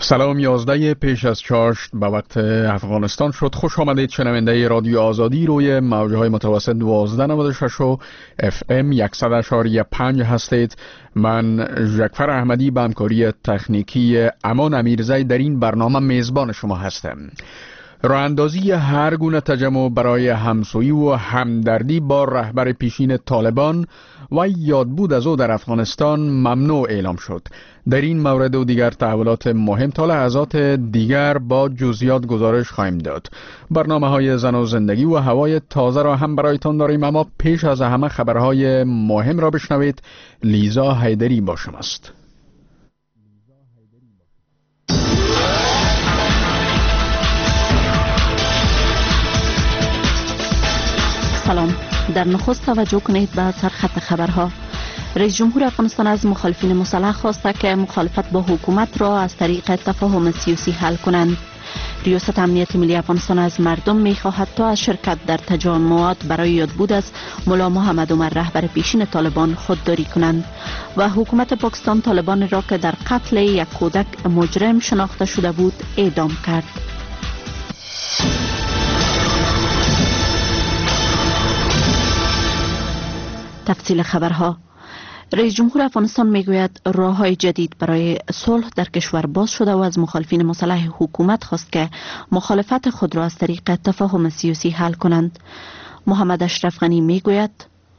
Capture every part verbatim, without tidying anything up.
سلام، یازده پیش از چاشت به وقت افغانستان شد. خوش آمدید شنونده رادیو آزادی روی موجه های متوسط دوازده نود و شش و اف ام صد و شش و پنج هستید. من ژکفر احمدی به همکاری تکنیکی امان امیرزی در این برنامه میزبان شما هستم. راه اندازی هر گونه تجمع برای همسویی و همدردی با رهبر پیشین طالبان و یادبود از او در افغانستان ممنوع اعلام شد. در این مورد و دیگر تحولات مهم تا لحظات دیگر با جزئیات گزارش خواهیم داد. برنامه های زن و زندگی و هوای تازه را هم برایتان داریم، اما پیش از همه خبرهای مهم را بشنوید. لیزا حیدری با شماست. سلام. در نخست توجه کنید به سرخط خبرها. رئیس جمهور افغانستان از مخالفین مسلح خواسته که مخالفت با حکومت را از طریق تفاهم سیاسی حل کنند. ریاست امنیت ملی افغانستان از مردم می‌خواهد تا از شرکت در تجمعات برای یادبود از ملا محمد عمر رهبر پیشین طالبان خودداری کنند و حکومت پاکستان طالبان را که در قتل یک کودک مجرم شناخته شده بود اعدام کرد. تفصیل خبرها. رئیس جمهور افغانستان میگوید راه‌های جدید برای صلح در کشور باز شده و از مخالفین مسلح حکومت خواست که مخالفت خود را از طریق تفاهم سیاسی حل کنند. محمد اشرف غنی میگوید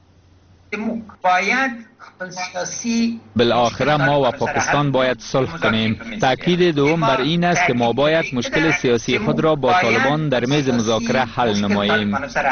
باید بالاخره ما و پاکستان باید صلح کنیم. تاکید دوم بر این است که ما باید مشکل سیاسی خود را با طالبان در میز مذاکره حل نماییم.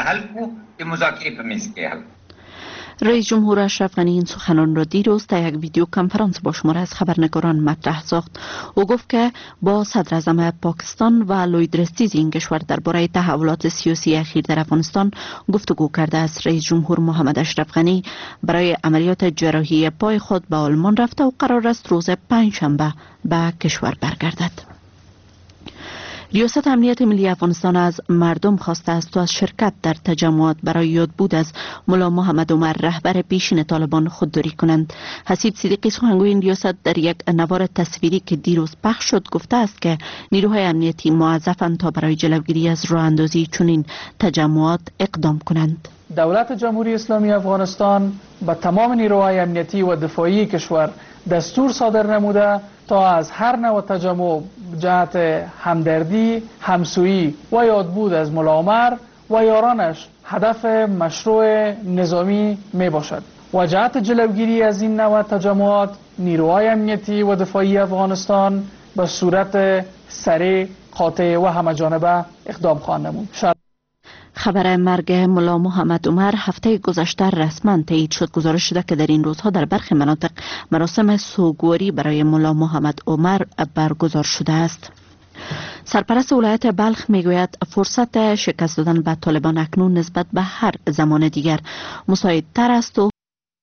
رئیس جمهور اشرف غنی این سخنان را دیروز در یک ویدیو کنفرانس با شماره از خبرنگاران مطرح ساخت. او گفت که با صدر اعظم پاکستان و لویدرستیز این کشور درباره تحولات سیاسی اخیر در افغانستان گفتگو کرده است. رئیس جمهور محمد اشرف غنی برای عملیات جراحی پای خود به آلمان رفته و قرار است روز پنجشنبه به کشور برگردد. ریاست امنیت ملی افغانستان از مردم خواسته است تا از شرکت در تجمعات برای یادبود از ملا محمد عمر رهبر پیشین طالبان خودداری کنند. حسیب صدیقی سخنگوی این ریاست در یک نوار تصویری که دیروز پخش شد گفته است که نیروهای امنیتی موظفند تا برای جلوگیری از راه اندازی چنین تجمعات اقدام کنند. دولت جمهوری اسلامی افغانستان با تمام نیروهای امنیتی و دفاعی کشور دستور صادر نموده تا از هر نوع تجمع جهت همدردی، همسویی و یادبود از ملا عمر و یارانش هدف مشروع نظامی می باشد و جهت جلوگیری از این نوع تجمعات نیروهای امنیتی و دفاعی افغانستان به صورت سریع، قاطع و همه‌جانبه اقدام خواهند نمود. خبر مرگ ملا محمد عمر هفته گذشته رسما تایید شد. گزارش شده که در این روزها در برخی مناطق مراسم سوگواری برای ملا محمد عمر برگزار شده است. سرپرست ولایت بلخ میگوید فرصت شکست دادن به طالبان اکنون نسبت به هر زمان دیگر مساعدتر است و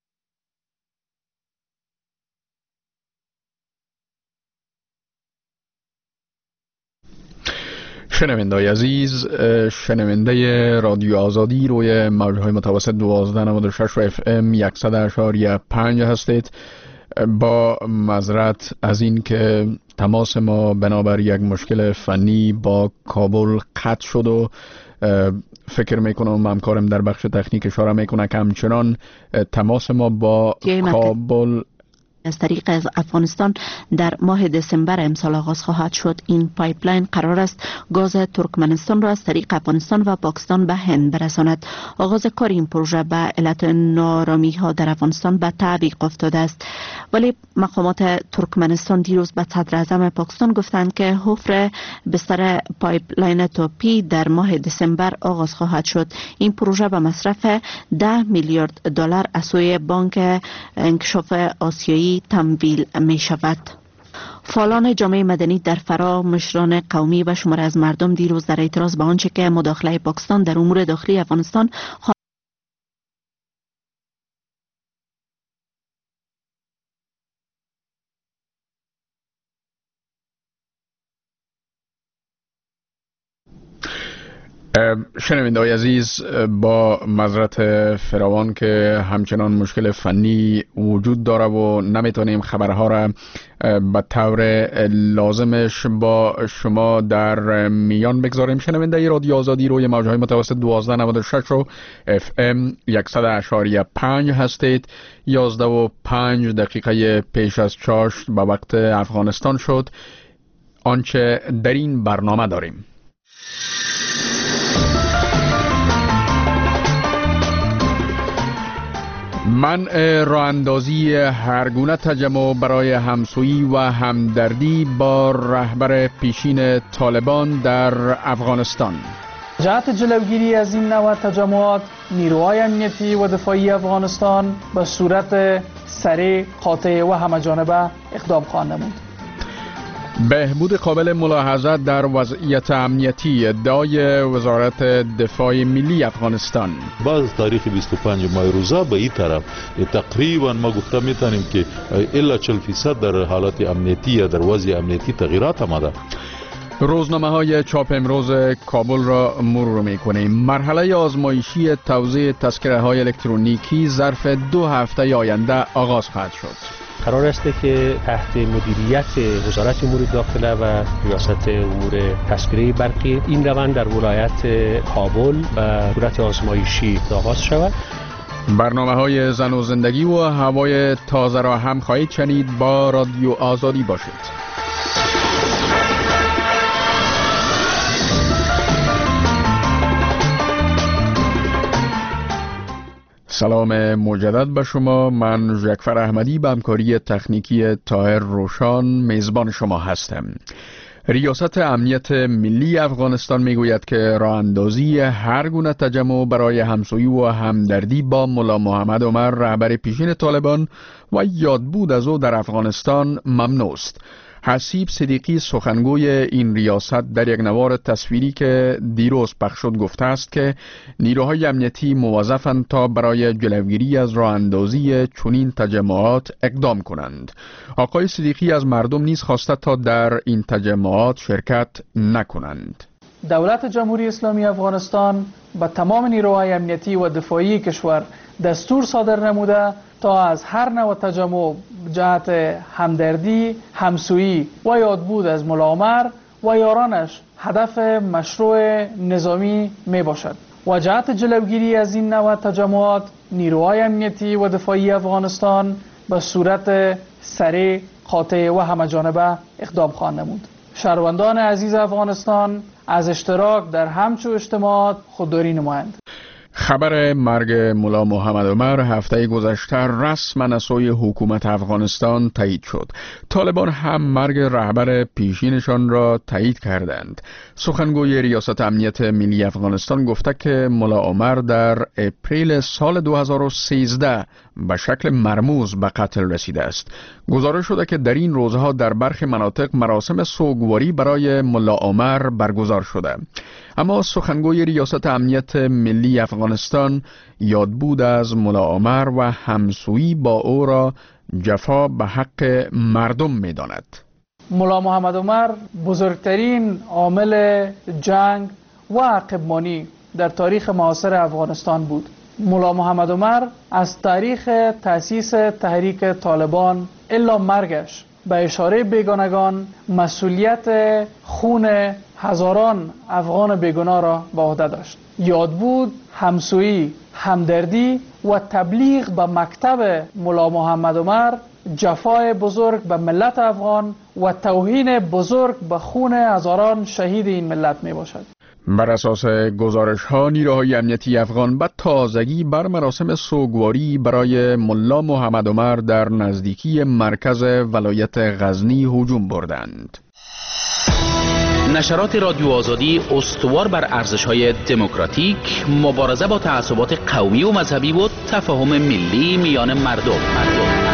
شنوندای عزیز، شنونده رادیو آزادی روی موجهای متوسط دوازده نود و شش و اف ام صد و شش و پنج هستید. با معذرت از این که تماس ما بنابر یک مشکل فنی با کابل قطع شد و فکر میکنم همکارم در بخش تکنیک اشاره میکنه که همچنان تماس ما با کابل از طریق از افغانستان در ماه دسامبر امسال آغاز خواهد شد. این پایپلاین قرار است گاز ترکمنستان را از طریق افغانستان و پاکستان به هند برساند. آغاز کار این پروژه به علت نارامی ها در افغانستان به تعویق افتاده است، ولی مقامات ترکمنستان دیروز به صدر اعظم پاکستان گفتند که حفر بستر پایپلاین توپی در ماه دسامبر آغاز خواهد شد. این پروژه به مصرف ده میلیارد دلار از سوی بانک انکشاف آسیایی تمویل می شود. فعالان جامعه مدنی در فرا، مشران قومی و شماره از مردم دیروز در اعتراض به آنچه که مداخله پاکستان در امور داخلی افغانستان شنونده‌های عزیز، با معذرت فراوان که همچنان مشکل فنی وجود داره و نمیتونیم خبرها را به طور لازمش با شما در میان بگذاریم. شنونده رادیو آزادی روی موجهای متوسط دوازده نود و شش و اف ام صد اشاریه پنج هستید. یازده و پنج دقیقه پیش از چاشت به وقت افغانستان شد. آنچه در این برنامه داریم: منع راه اندازی هر گونه تجمع برای همسویی و همدردی با رهبر پیشین طالبان در افغانستان. جهت جلوگیری از این نوع تجمعات، نیروهای امنیتی و دفاعی افغانستان به صورت سریع، قاطع و همه‌جانبه اقدام خواهند نمود. بهبود قابل ملاحظه در وضعیت امنیتی، ادعای وزارت دفاع ملی افغانستان. باز تاریخ بیست و پنج مای روزا به این طرف تقریبا ما گفته میتونیم که الا چهل فیصد در حالات امنیتی یا در وضع امنیتی تغییرات آمده. روزنامه های چاپ امروز کابل را مرور میکنیم. مرحله آزمایشی توزیع تذکره های الکترونیکی ظرف دو هفته آینده آغاز خواهد شد. قرار است که تحت مدیریت وزارت امور داخله و ریاست امور تذکره برقی این روند در ولایت کابل به صورت آزمایشی آغاز شود. برنامه های زن و زندگی و هوای تازه را هم خواهید شنید. با رادیو آزادی باشید. سلام مجدد به شما. من ژکفر احمدی به همکاری تکنیکی طاهر روشان میزبان شما هستم. ریاست امنیت ملی افغانستان میگوید که راه اندازی هر گونه تجمع برای همسویی و همدردی با ملا محمد عمر رهبر پیشین طالبان و یادبود از او در افغانستان ممنوع است. حسیب صدیقی سخنگوی این ریاست در یک نوار تصویری که دیروز پخش شد گفته است که نیروهای امنیتی موظفند تا برای جلوگیری از راه اندازی چنین تجمعات اقدام کنند. آقای صدیقی از مردم نیز خواسته تا در این تجمعات شرکت نکنند. دولت جمهوری اسلامی افغانستان به تمام نیروهای امنیتی و دفاعی کشور دستور صادر نموده تا از هر نوع تجمع جهت همدردی، همسویی و یادبود از ملا عمر و یارانش هدف مشروع نظامی می باشد و جهت جلوگیری از این نوع تجمعات نیروهای امنیتی و دفاعی افغانستان به صورت سریع، قاطع و همه‌جانبه اقدام خواهند نمود. شهروندان عزیز افغانستان از اشتراک در همچو اجتماعات خودداری نمایند. خبر مرگ ملا محمد عمر هفته گذشته رسما از سوی حکومت افغانستان تایید شد. طالبان هم مرگ رهبر پیشینشان را تایید کردند. سخنگوی ریاست امنیت ملی افغانستان گفته که ملا عمر در اپریل سال دو هزار و سیزده به شکل مرموز به قتل رسیده است. گزارش شده که در این روزها در برخی مناطق مراسم سوگواری برای ملا عمر برگزار شده. اما سخنگوی ریاست امنیت ملی افغانستان یادبود از ملا عمر و همسویی با او را جفا به حق مردم می داند. ملا محمد عمر بزرگترین عامل جنگ و عقبمانی در تاریخ معاصر افغانستان بود. ملا محمد عمر از تاریخ تأسیس تحریک طالبان الا مرگش به اشاره بیگانگان مسئولیت خون هزاران افغان بیگناه را به عهده داشت. یادبود، همسویی، همدردی و تبلیغ به مکتب ملا محمد عمر جفای بزرگ به ملت افغان و توهین بزرگ به خون هزاران شهید این ملت می باشد. بر اساس گزارش ها نیروهای امنیتی افغان به تازگی بر مراسم سوگواری برای ملا محمد عمر در نزدیکی مرکز ولایت غزنی هجوم بردند. نشرات رادیو آزادی استوار بر ارزش‌های دموکراتیک، مبارزه با تعصبات قومی و مذهبی و تفاهم ملی میان مردم. مردم.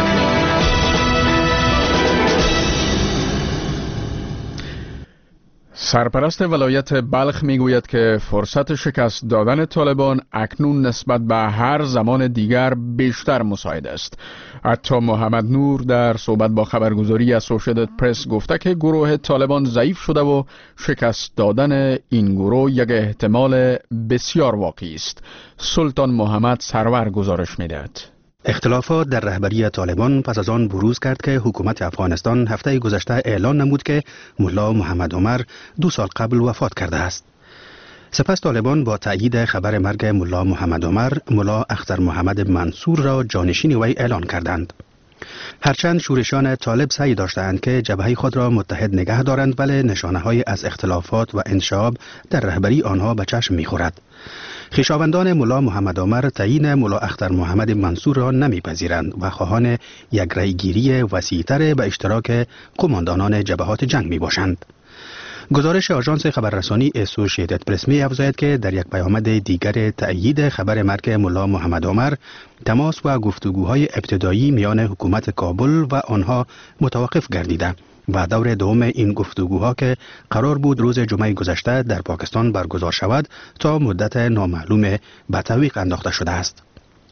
سرپرست ولایت بلخ میگوید که فرصت شکست دادن طالبان اکنون نسبت به هر زمان دیگر بیشتر مساعد است. حتی محمد نور در صحبت با خبرگزاری اسوسییتد پرس گفته که گروه طالبان ضعیف شده و شکست دادن این گروه یک احتمال بسیار واقعی است. سلطان محمد سرور گزارش میدهد. اختلافات در رهبری طالبان پس از آن بروز کرد که حکومت افغانستان هفته گذشته اعلان نمود که ملا محمد عمر دو سال قبل وفات کرده است. سپس طالبان با تأیید خبر مرگ ملا محمد عمر، ملا اختر محمد منصور را جانشین وی اعلان کردند. هرچند شورشیان طالب سعی داشتند که جبهه خود را متحد نگه دارند، ولی نشانه‌های از اختلافات و انشعاب در رهبری آنها به چشم می‌خورد. خویشاوندان ملا محمد عمر تعیین ملا اختر محمد منصور را نمیپذیرند و خواهان یک رأی‌گیری وسیع‌تر به اشتراک قماندانان جبهات جنگ میباشند. گزارش آژانس خبررسانی اسوسییتد پرس می افزاید که در یک پیامد دیگر تأیید خبر مرگ ملا محمد عمر، تماس و گفتگوهای ابتدایی میان حکومت کابل و آنها متوقف گردیده و دور دوم این گفتگوها که قرار بود روز جمعه گذشته در پاکستان برگزار شود تا مدت نامعلوم به تعویق انداخته شده است.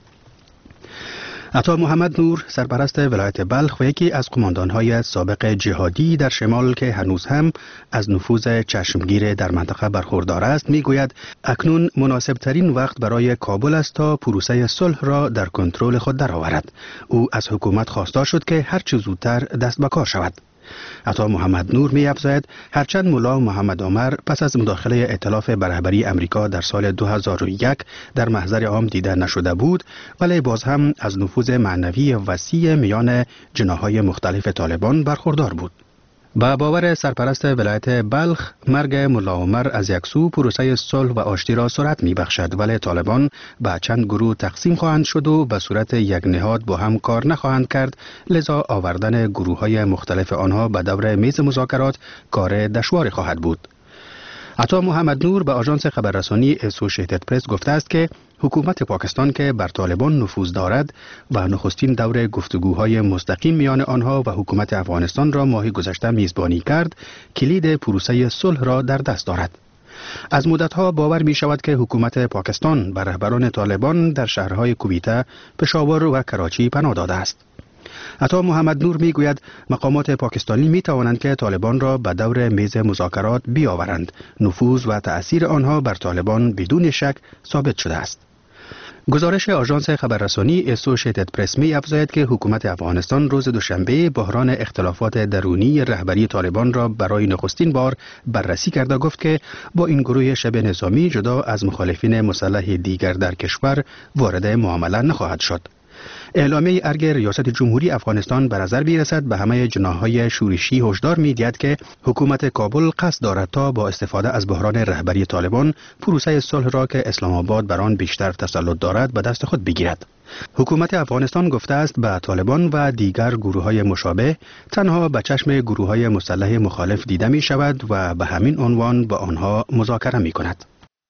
عطا محمد نور، سرپرست ولایت بلخ و یکی از قماندانهای سابق جهادی در شمال که هنوز هم از نفوذ چشمگیر در منطقه برخوردار است، میگوید اکنون مناسب ترین وقت برای کابل است تا پروسه صلح را در کنترل خود درآورد. او از حکومت خواستار شد که هر چه زودتر دست به کار شود. عطا محمد نور می افزاید هرچند ملا محمد عمر پس از مداخله ائتلاف به رهبری امریکا در سال دو هزار و یک در محضر عام دیده نشده بود، ولی باز هم از نفوذ معنوی وسیع میان جناح‌های مختلف طالبان برخوردار بود. با باور سرپرست ولایت بلخ، مرگ ملا عمر از یک سو پروسه صلح و آشتی را سرعت می بخشد، ولی طالبان به چند گروه تقسیم خواهند شد و به صورت یک نهاد با هم کار نخواهند کرد، لذا آوردن گروه های مختلف آنها به دور میز مذاکرات کار دشواری خواهد بود. عطا محمد نور به آژانس خبررسانی اسوسییتد پرس گفته است که حکومت پاکستان که بر طالبان نفوذ دارد و نخستین دور گفتگوهای مستقیم میان آنها و حکومت افغانستان را ماه گذشته میزبانی کرد، کلید پروسه صلح را در دست دارد. از مدتها باور می شود که حکومت پاکستان بر رهبران طالبان در شهرهای کویته، پشاور و کراچی پناه داده است. عطا محمد نور می گوید مقامات پاکستانی می توانند که طالبان را به دور میز مذاکرات بیاورند. نفوذ و تأثیر آنها بر طالبان بدون شک ثابت شده است. گزارش آژانس خبررسانی اسوسییتد پرس می افزاید که حکومت افغانستان روز دوشنبه بحران اختلافات درونی رهبری طالبان را برای نخستین بار بررسی کرده گفت که با این گروه شبه نظامی جدا از مخالفین مسلح دیگر در کشور وارد معامله نخواهد شد. اعلامیه ارگ ریاست جمهوری افغانستان به نظر می‌رسد به همه جناح‌های شورشی هشدار می‌دهد که حکومت کابل قصد دارد تا با استفاده از بحران رهبری طالبان پروسه صلح را که اسلام آباد بر آن بیشتر تسلط دارد به دست خود بگیرد. حکومت افغانستان گفته است به طالبان و دیگر گروه‌های مشابه تنها به چشم گروه‌های مسلح مخالف دیده می‌شود و به همین عنوان با آنها مذاکره می‌کند.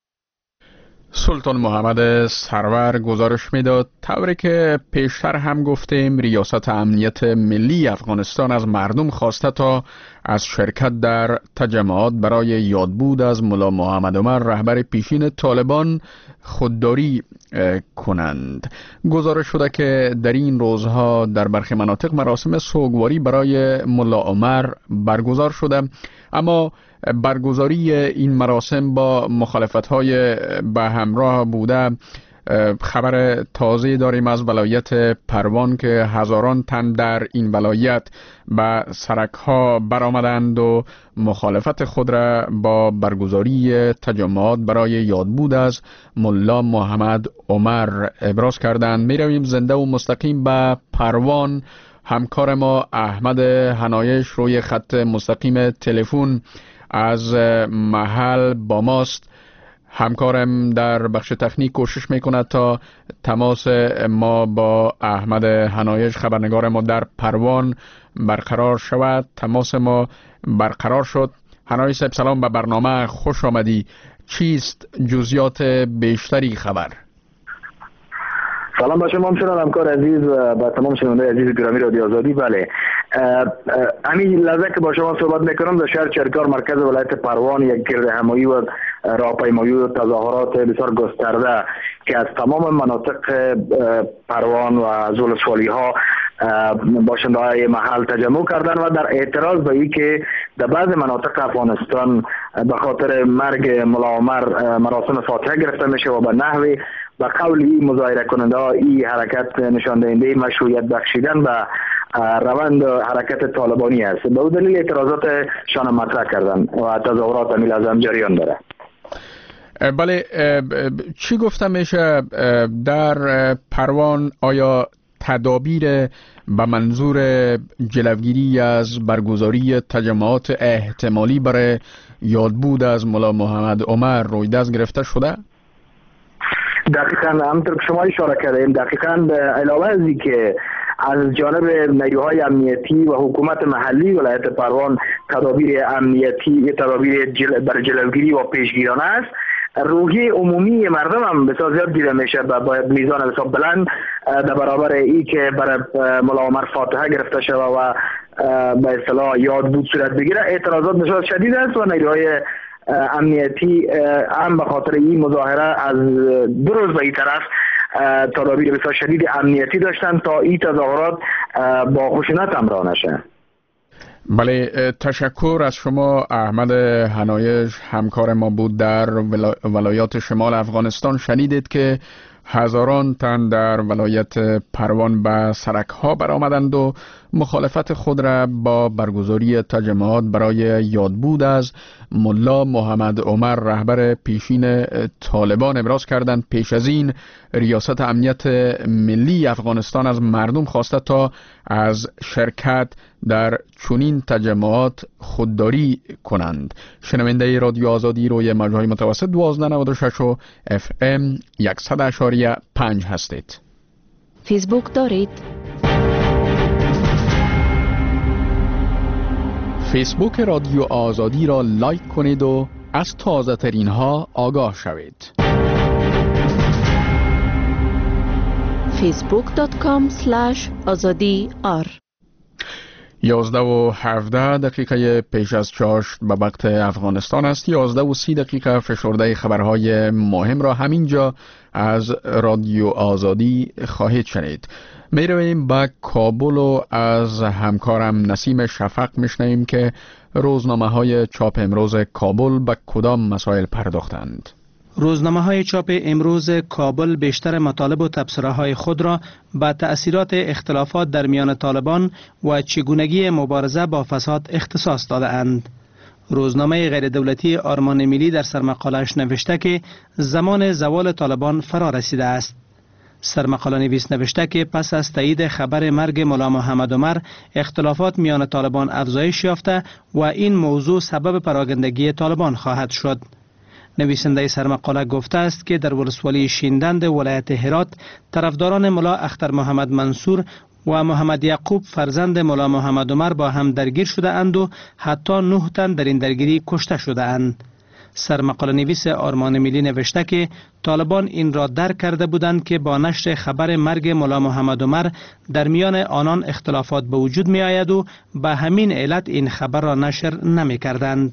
سلطان محمد سرور گزارش میداد طوری که پیشتر هم گفتیم ریاست امنیت ملی افغانستان از مردم خواسته تا از شرکت در تجمعات برای یادبود از ملا محمد عمر رهبر پیشین طالبان خودداری کنند. گزارش شده که در این روزها در برخی مناطق مراسم سوگواری برای ملا عمر برگزار شده، اما برگزاری این مراسم با مخالفت‌های به همراه بوده. خبر تازه داریم از ولایت پروان که هزاران تن در این ولایت به سرک‌ها برآمدند و مخالفت خود را با برگزاری تجمعات برای یادبود از ملا محمد عمر ابراز کردند. می رویم زنده و مستقیم به پروان. همکار ما احمد حنایش روی خط مستقیم تلفن از محل با ماست. همکارم در بخش تکنیک کوشش میکند تا تماس ما با احمد حنایش خبرنگار ما در پروان برقرار شود. تماس ما برقرار شد. حنایش صاحب سلام به برنامه، خوش آمدی. چیست جزئیات بیشتری خبر؟ سلام با شما همچنان همکار عزیز و با تمام شنوندگان عزیز گرامی رادیو آزادی. بله همین لحظه که با شما صحبت میکنم در شهر چرکار مرکز ولایت پروان یک گرد همایی و راهپیمایی و تظاهرات بسیار گسترده که از تمام مناطق پروان و زولسوالی ها باشنده های محل تجمع کردن و در اعتراض به این که در بعض مناطق افغانستان به خاطر مرگ ملا عمر مراسم فاتحه گرفته میشه و به نحوی به قول این مظاهره کننده ها این حرکت نشان دهنده مشروعیت بخشیدن به روند حرکت طالبانی است. به اون دلیل اعتراضات شان مطرح کردن و تظاهرات امیل ازم جریان داره. بله، چی گفته میشه در پروان؟ آیا تدابیر به منظور جلوگیری از برگزاری تجمعات احتمالی برای یادبود از ملا محمد عمر روی دست گرفته شده؟ دقیقاً همونطور که شما اشاره کردیم، دقیقاً به علاوه از این که از جانب نیروهای امنیتی و حکومت محلی ولایت پروان تدابیر امنیتی تدابیر جل... برای جلوگیری و پیشگیرانه است، روحیه عمومی مردم هم بسیار زیاد دیده میشه و باید میزان بسیار بلند در برابر ای که برای ملا عمر فاتحه گرفته شده و به اصطلاح یاد بود صورت بگیره. اعتراضات بسیار شدید است و نیروهای امنیتی هم به خاطر این مظاهره از دو روز به این طرف تدابیر بسیار شدید امنیتی داشتن تا این تظاهرات با خشونت همراه نشه. بله، تشکر از شما. احمد حنایش همکار ما بود در ولایات شمال افغانستان. شنیدید که هزاران تن در ولایت پروان به سرک‌ها برآمدند و مخالفت خود را با برگزاری تجمعات برای یادبود از ملا محمد عمر رهبر پیشین طالبان ابراز کردند. پیش از این ریاست امنیت ملی افغانستان از مردم خواسته تا از شرکت در چنین تجمعات خودداری کنند. شنونده رادیو آزادی روی موج‌های متوسط دوازده نود و شش و اف ام صد اشاری پنج هستید. فیسبوک دارید؟ فیسبوک رادیو آزادی را لایک کنید و از تازه ترین ها آگاه شوید. فیسبوک دات کام اسلش آزادی آر. یازده و هفده دقیقه پیش از چاشت به وقت افغانستان است. یازده و سی دقیقه فشرده خبرهای مهم را همینجا از رادیو آزادی خواهید شنید. می رویم به کابل و از همکارم نسیم شفق میشنویم که روزنامه های چاپ امروز کابل به کدام مسائل پرداختند. روزنامه های چاپ امروز کابل بیشتر مطالب و تبصره های خود را به تأثیرات اختلافات در میان طالبان و چگونگی مبارزه با فساد اختصاص داده اند. روزنامه غیر دولتی آرمان ملی در سرمقاله‌اش نوشته که زمان زوال طالبان فرا رسیده است. سرمقاله نویس نوشته که پس از تایید خبر مرگ ملا محمد عمر اختلافات میان طالبان افزایش یافته و این موضوع سبب پراگندگی طالبان خواهد شد. نویسنده سرمقاله گفته است که در ولسوالی شیندند ولایت هرات طرفداران ملا اختر محمد منصور و محمد یعقوب فرزند ملا محمد عمر با هم درگیر شده اند و حتی نه تن در این درگیری کشته شده اند. سرمقاله نویس آرمان ملی نوشته که طالبان این را درک کرده بودند که با نشر خبر مرگ ملا محمد عمر در میان آنان اختلافات به وجود می آید و به همین علت این خبر را نشر نمی کردند.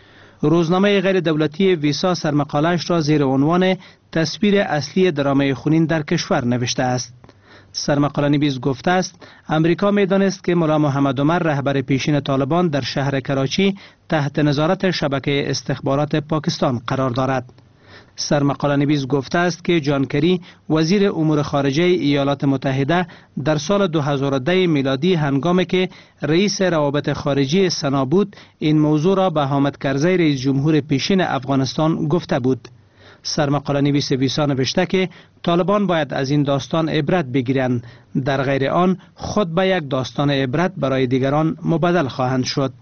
روزنامه غیر دولتی ویسا سرمقاله‌اش را زیر عنوان تصویر اصلی درامای خونین در کشور نوشته است. سرمقاله نویس گفته است امریکا می دانست که ملا محمد عمر رهبر پیشین طالبان در شهر کراچی تحت نظارت شبکه استخبارات پاکستان قرار دارد. سرمقاله نویس گفته است که جان کری وزیر امور خارجه ایالات متحده در سال دو هزار و ده میلادی هنگامی که رئیس روابط خارجی سنا بود این موضوع را به حامد کرزی رئیس جمهور پیشین افغانستان گفته بود. سرمقاله نویس ویسا نوشته که طالبان باید از این داستان عبرت بگیرند، در غیر آن خود به یک داستان عبرت برای دیگران مبدل خواهند شد.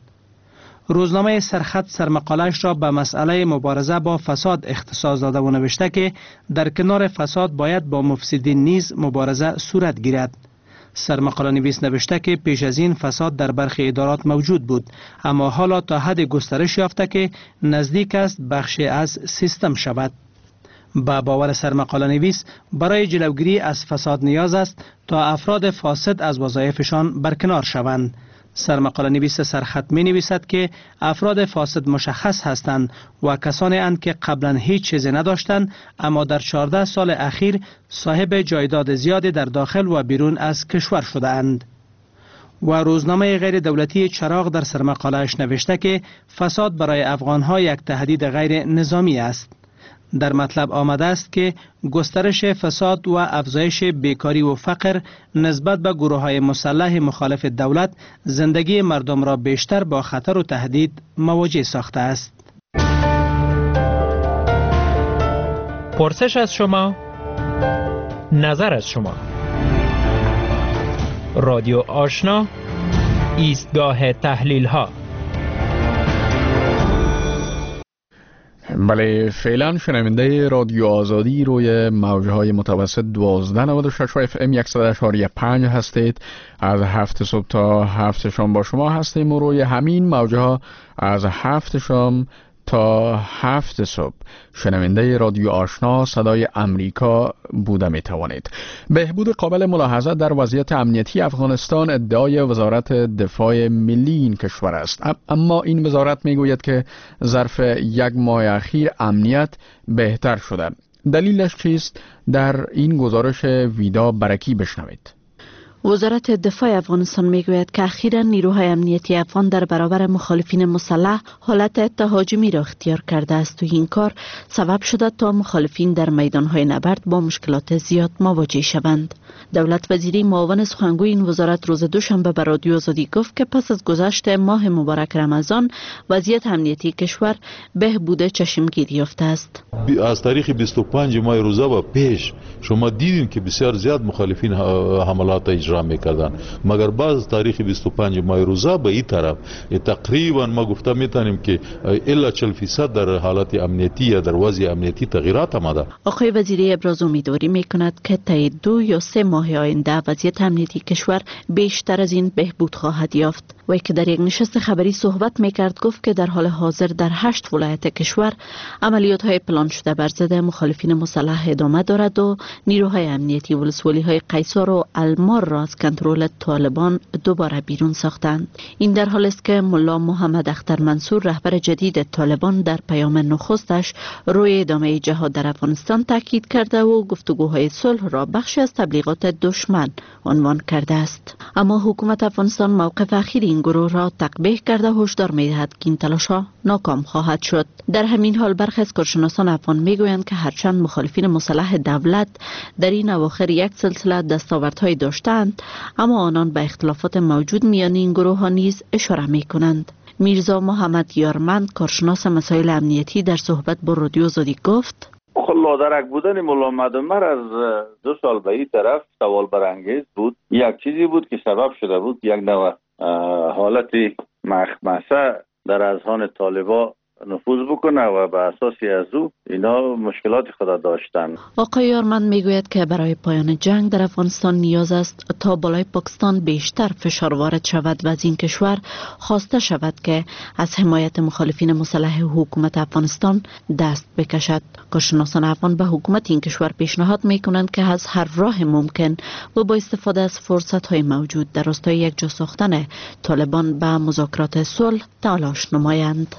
روزنامه سرخط سرمقاله‌اش را به مسئله مبارزه با فساد اختصاص داده و نوشته که در کنار فساد باید با مفسدین نیز مبارزه صورت گیرد. سرمقاله نویس نوشته که پیش از این فساد در برخی ادارات موجود بود، اما حالا تا حد گسترش یافته که نزدیک است بخشی از سیستم شود. با باور سرمقاله نویس برای جلوگیری از فساد نیاز است تا افراد فاسد از وظایفشان برکنار شوند. سرمقاله نویس سرخط می نویسد که افراد فاسد مشخص هستند و کسانی اند که قبلا هیچ چیزی نداشتند اما در چهارده سال اخیر صاحب جایداد زیادی در داخل و بیرون از کشور شده اند. و روزنامه غیر دولتی چراغ در سرمقاله‌اش نوشته که فساد برای افغانها یک تهدید غیر نظامی است. در مطلب آمده است که گسترش فساد و افزایش بیکاری و فقر نسبت به گروه‌های مسلح مخالف دولت زندگی مردم را بیشتر با خطر و تهدید مواجه ساخته است. پرسش از شما، نظر از شما. رادیو آشنا، ایستگاه تحلیل ها. بله، فعلا شنونده رادیو آزادی روی موجهای متوسط دوازده نود و شش اف ام صد و پنج هستید. از هفت صبح تا هفت شام با شما هستیم و روی همین موجها از هفت شام تا هفت صبح شنونده رادیو آشنا صدای امریکا بوده می توانید. بهبود قابل ملاحظه در وضعیت امنیتی افغانستان ادعای وزارت دفاع ملی این کشور است، اما این وزارت می گوید که ظرف یک ماه اخیر امنیت بهتر شده. دلیلش چیست؟ در این گزارش ویدا برکی بشنوید. وزارت دفاع افغانستان میگوید که اخیراً نیروهای امنیتی افغان در برابر مخالفین مسلح حالت تهاجمی را اختیار کرده است و این کار سبب شده تا مخالفین در میدانهای نبرد با مشکلات زیاد مواجه شوند. دولت وزیری معاون سخنگوی این وزارت روز دوشنبه به رادیو آزادی گفت که پس از گذشت ماه مبارک رمضان وضعیت امنیتی کشور بهبود چشمگیری یافته است. از تاریخ بیست و پنج ماه روزه و پیش شما دیدین که بسیار زیاد مخالفین حملات اجرا میکردن، مگر بعد تاریخ بیست و پنج ماه روزه به این طرف تقریبا ما گفته میتونیم که الا چهل فیصد در حالت امنیتی یا در وضع امنیتی تغییرات آمده. آقای وزیری ابراز امیدواری میکند که طی دو یا سه ماه آینده وضعیت امنیتی کشور بیشتر از این بهبود خواهد یافت. و که در یک نشست خبری صحبت میکرد گفت که در حال حاضر در هشت ولایت کشور عملیات های پلان شده بر ضد مخالفین مسلح ادامه دارد و نیروهای امنیتی ولسوالی های قیصار و المار را از کنترل طالبان دوباره بیرون ساختند. این در حالی است که ملا محمد اختر منصور رهبر جدید طالبان در پیام نخستش روی ادامه جهاد در افغانستان تاکید کرده و گفتگوهای صلح را بخشی از تبلیغات دشمن عنوان کرده است. اما حکومت افغانستان موقف اخیر این گروه را تقبیح کرده هشدار می‌دهد که این تلاش‌ها ناکام خواهد شد. در همین حال برخی از کارشناسان افغان میگویند که هرچند مخالفین مسلح دولت در این اواخر یک سلسله دستاوردهای داشتند، اما آنان به اختلافات موجود میان این گروه‌ها نیز اشاره می‌کنند. میرزا محمد یارمند کارشناس مسائل امنیتی در صحبت با رادیو آزادی گفت: لادرک بودن ملا مدمر از دو سال به این طرف سوال برانگیز بود. یک چیزی بود که سبب شده بود یک نوع حالت مخمسه در اذهان طالبا نفوذ بکنه و به اساسی از او اینا مشکلات خود داشتن. آقای یارمند میگوید که برای پایان جنگ در افغانستان نیاز است تا بالای پاکستان بیشتر فشار وارد شود و از این کشور خواسته شود که از حمایت مخالفین مسلح حکومت افغانستان دست بکشد. کارشناسان افغان به حکومت این کشور پیشنهاد میکنند که از هر راه ممکن و با استفاده از فرصت‌های موجود در راستای یک جا ساختن طالبان به مذاکرات صلح تلاش نمایند.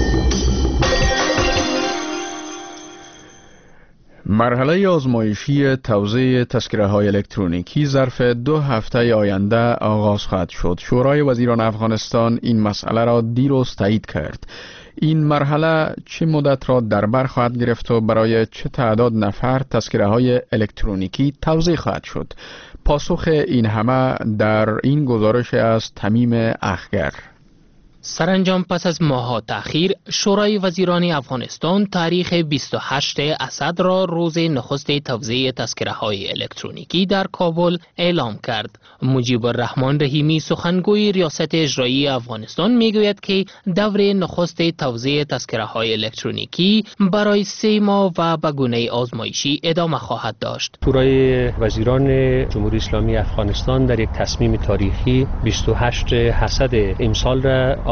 مرحله آزمایشی توزیع تذکره‌های الکترونیکی ظرف دو هفته آینده آغاز خواهد شد. شورای وزیران افغانستان این مسئله را دیروز تایید کرد. این مرحله چه مدت را در بر خواهد گرفت و برای چه تعداد نفر تذکره‌های الکترونیکی توزیع خواهد شد؟ پاسخ این همه در این گزارش از تمیم اخگر. سرانجام پس از ماه‌ها تأخیر، شورای وزیران افغانستان تاریخ بیست و هشتم اسد را روز نخست توزیع تذکره‌های الکترونیکی در کابل اعلام کرد. مجیب الرحمن رحیمی سخنگوی ریاست اجرایی افغانستان میگوید که دور نخست توزیع تذکره‌های الکترونیکی برای سه ماه و به گونه آزمایشی ادامه خواهد داشت. شورای وزیران جمهوری اسلامی افغانستان در یک تصمیم تاریخی بیست و هشتم حسد امسال را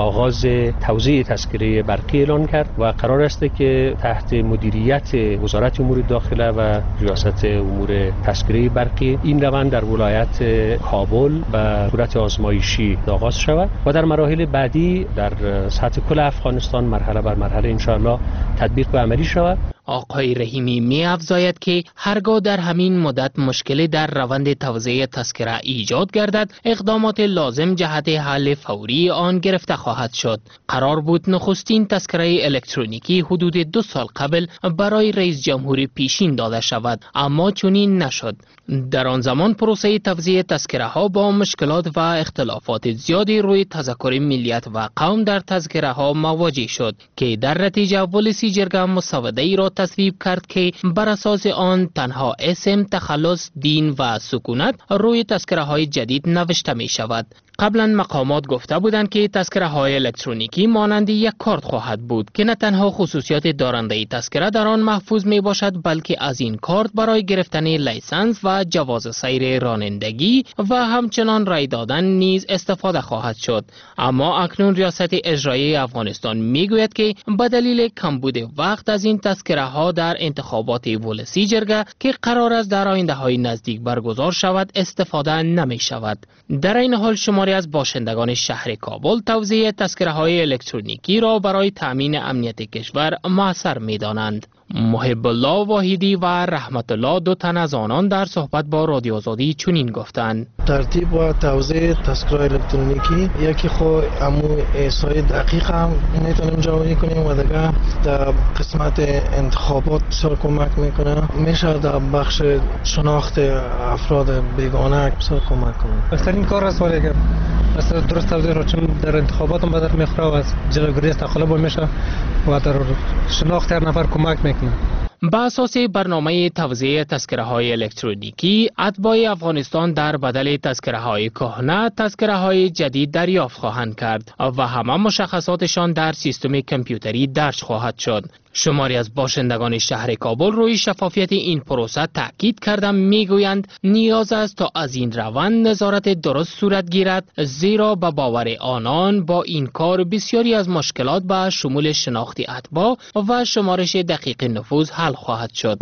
آغاز توزیع تذکره برقی اعلان کرد و قرار است که تحت مدیریت وزارت امور داخله و ریاست امور تذکره برقی این روند در ولایت کابل به صورت آزمایشی آغاز شود و در مراحل بعدی در سطح کل افغانستان مرحله بر مرحله انشاءالله تطبیق و عملی شود. آقای رحیمی می افزاید که هرگاه در همین مدت مشکلی در روند توزیع تذکره ایجاد گردد، اقدامات لازم جهت حل فوری آن گرفته خواهد شد. قرار بود نخستین تذکره الکترونیکی حدود دو سال قبل برای رئیس جمهور پیشین داده شود، اما چنین نشد. در آن زمان پروسه توزیع تذکره ها با مشکلات و اختلافات زیادی روی تذکر ملیت و قوم در تذکره ها مواجه شد که در نتیجه ولسی جرگه مسوده ای را تصویب کرد که بر اساس آن تنها اسم، تخلص، دین و سکونت روی تذکره های جدید نوشته می شود. قبلا مقامات گفته بودند که تذکره های الکترونیکی مانند یک کارت خواهد بود که نه تنها خصوصیات دارنده تذکره در آن محفوظ می باشد، بلکه از این کارت برای گرفتن لیسنس و جواز سیر رانندگی و همچنان رای دادن نیز استفاده خواهد شد. اما اکنون ریاست اجرایی افغانستان می گوید که به دلیل کمبود وقت از این تذکره ها در انتخابات ولسی جرگه که قرار است در آینده های نزدیک برگزار شود استفاده نمی شود. در این حال شماری از باشندگان شهر کابل توزیع تذکره های الکترونیکی را برای تأمین امنیت کشور مؤثر می دانند. محب الله واحدی و رحمت الله دو تن از آنان در صحبت با رادیو آزادی چنین گفتند: ترتیب و توزیع تذکره الکترونیکی یکی خود امو احصای دقیق هم میتونیم جمع‌آوری کنیم و دیگه در قسمت انتخابات بسیار کمک میکنه. میشه در بخش شناخت افراد بیگانه بسیار کمک کنه. بهترین کار است ولی اگر مثلا درست توزیع رو چون در انتخابات هم بدر میخوره و از جلوگیری از تخلف میشه و در شناخت هر نفر کمک میکنه. به اساس برنامه توزیع تذکره های الکترونیکی، اتباع افغانستان در بدل تذکره های کهنه تذکره های جدید دریافت خواهند کرد و همه مشخصاتشان در سیستم کامپیوتری درج خواهد شد. شماری از باشندگان شهر کابل روی شفافیت این پروسه تاکید کردند، میگویند نیاز است تا از این روند نظارت درست صورت گیرد، زیرا به باور آنان با این کار بسیاری از مشکلات به شمول شناخت اتباع و شمارش دقیق نفوذ حل خواهد شد.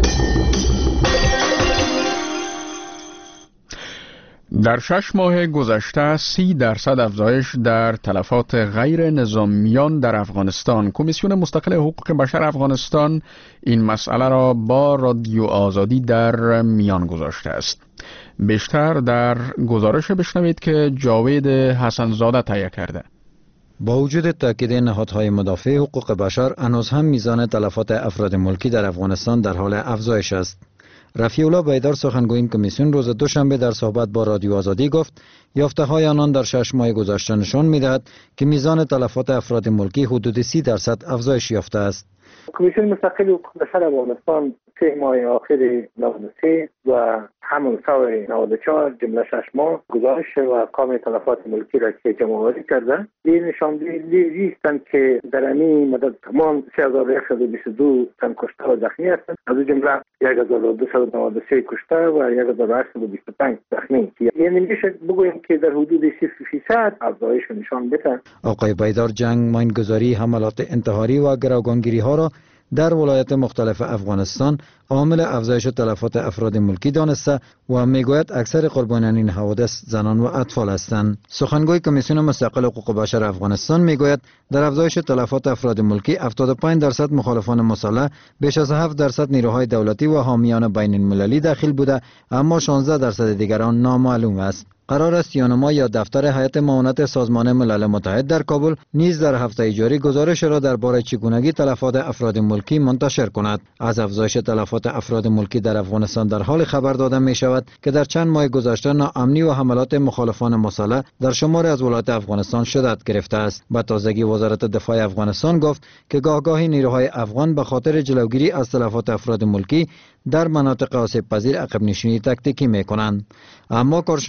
در شش ماه گذشته سی درصد افزایش در تلفات غیر نظامیان در افغانستان. کمیسیون مستقل حقوق بشر افغانستان این مسئله را با رادیو آزادی در میان گذاشته است. بیشتر در گزارش بشنوید که جاوید حسنزاده تهیه کرده. با وجود تاکید نهادهای مدافع حقوق بشر، هنوز هم میزان تلفات افراد ملکی در افغانستان در حال افزایش است. رفیع الله بیدار سخنگوی این کمیسیون روز دوشنبه در صحبت با رادیو آزادی گفت یافته‌های آنان در شش ماه گذشته نشان می‌دهد که میزان تلفات افراد ملکی حدود سی درصد افزایش یافته است. کمیسیون مستقل حقوق بشر افغانستان سه ماه آخر نود و سه و همون سال نود و چهار جمله شش ماه گزارش و ارقام تلفات ملکی را که جمع‌آوری کرده، این نشان دهند که در این مدت تمام سه هزار و صد و بیست و دو تن کشته و زخمی هستند. از این جمله یک هزار و دویست و نود و سه کشته و یک هزار و هشتصد و بیست و پنج زخمی. یعنی میشه بگوییم که در حدود سی درصد افزایش نشان بده. آقای بیدار جنگ ماینگذاری، حملات انتحاری و گروگانگیری ها را در ولایت مختلف افغانستان عامل افزایش تلفات افراد ملکی دانسته و میگوید اکثر قربانیان این حوادث زنان و اطفال هستند. سخنگوی کمیسیون مستقل حقوق بشر افغانستان میگوید در افزایش تلفات افراد ملکی هفتاد و پنج درصد مخالفان مسلح، بیش از هفت درصد نیروهای دولتی و حامیان بین المللی داخل بوده، اما شانزده درصد دیگران نامعلوم است. قرار است یونما یا دفتر هیئت معاونت سازمان ملل متحد در کابل نیز در هفته جاری گزارش را درباره چگونگی تلفات افراد ملکی منتشر کند. از افزایش تلفات افراد ملکی در افغانستان در حال خبر داده می شود که در چند ماه گذشته ناامنی و حملات مخالفان مسلح در شماری از ولایات افغانستان شدت گرفته است. به تازگی وزارت دفاع افغانستان گفت که گاهگاهی نیروهای افغان به خاطر جلوگیری از تلفات افراد ملکی در مناطق آسیب پذیر عقب نشینی تاکتیکی می کنند. اما کارشناسان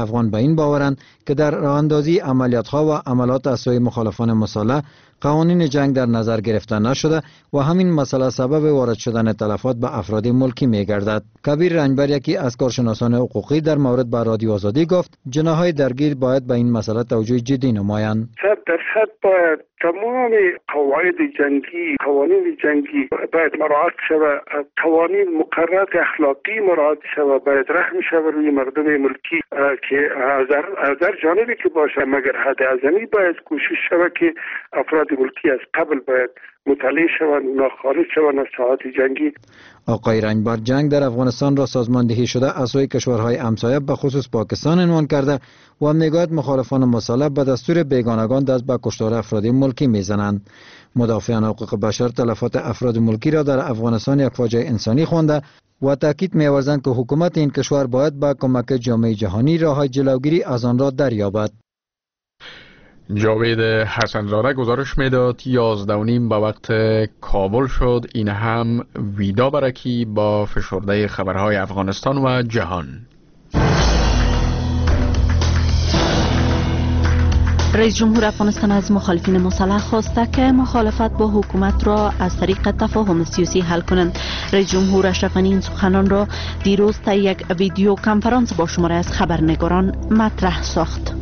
افغان به این باورند که در راه اندازی عملیات‌ها و عملات از سوی مخالفان مسلح قوانین جنگ در نظر گرفته نشده و همین مسئله سبب وارد شدن تلفات به افراد ملکی می گردد. کبیر رنجبر، یکی از کارشناسان حقوقی، در مورد با رادیو آزادی گفت جناح‌های درگیر باید به این مسئله توجه جدی نمایند. صد درصد باید تمام قواعد جنگی، قوانین جنگی باید مراعات شود، قوانین مقررات اخلاقی مراعات شود، باید رحم شود روی مردم ملکی که از هر جانبی که باشه، مگر حد اعظمی باید کوشش شود که افراد ملکی از قبل باید مطلع شوند، اونا خارج شوند از ساحات جنگی. آقای رنجبر جنگ در افغانستان را سازماندهی شده از سوی کشورهای همسایه به خصوص پاکستان عنوان کرده و میگوید مخالفان مسلح به دستور بیگانگان دست به کشتار افراد ملکی میزنند. مدافعان حقوق بشر تلفات افراد ملکی را در افغانستان یک فاجعه انسانی خوانده و تاکید می‌ورزند که حکومت این کشور باید با کمک جامعه جهانی راه جلوگیری از آن را دریابد. جاوید حسنزاده گزارش میداد یازده و نیم به وقت کابل شد. این هم ویدا برکی با فشرده خبرهای افغانستان و جهان. رئیس جمهور افغانستان از مخالفین مسلح خواسته که مخالفت با حکومت را از طریق تفاهم سیاسی حل کنند. رئیس جمهور اشرف غنی این سخنان را دیروز تا یک ویدیو کنفرانس با شماره از خبرنگاران مطرح ساخت.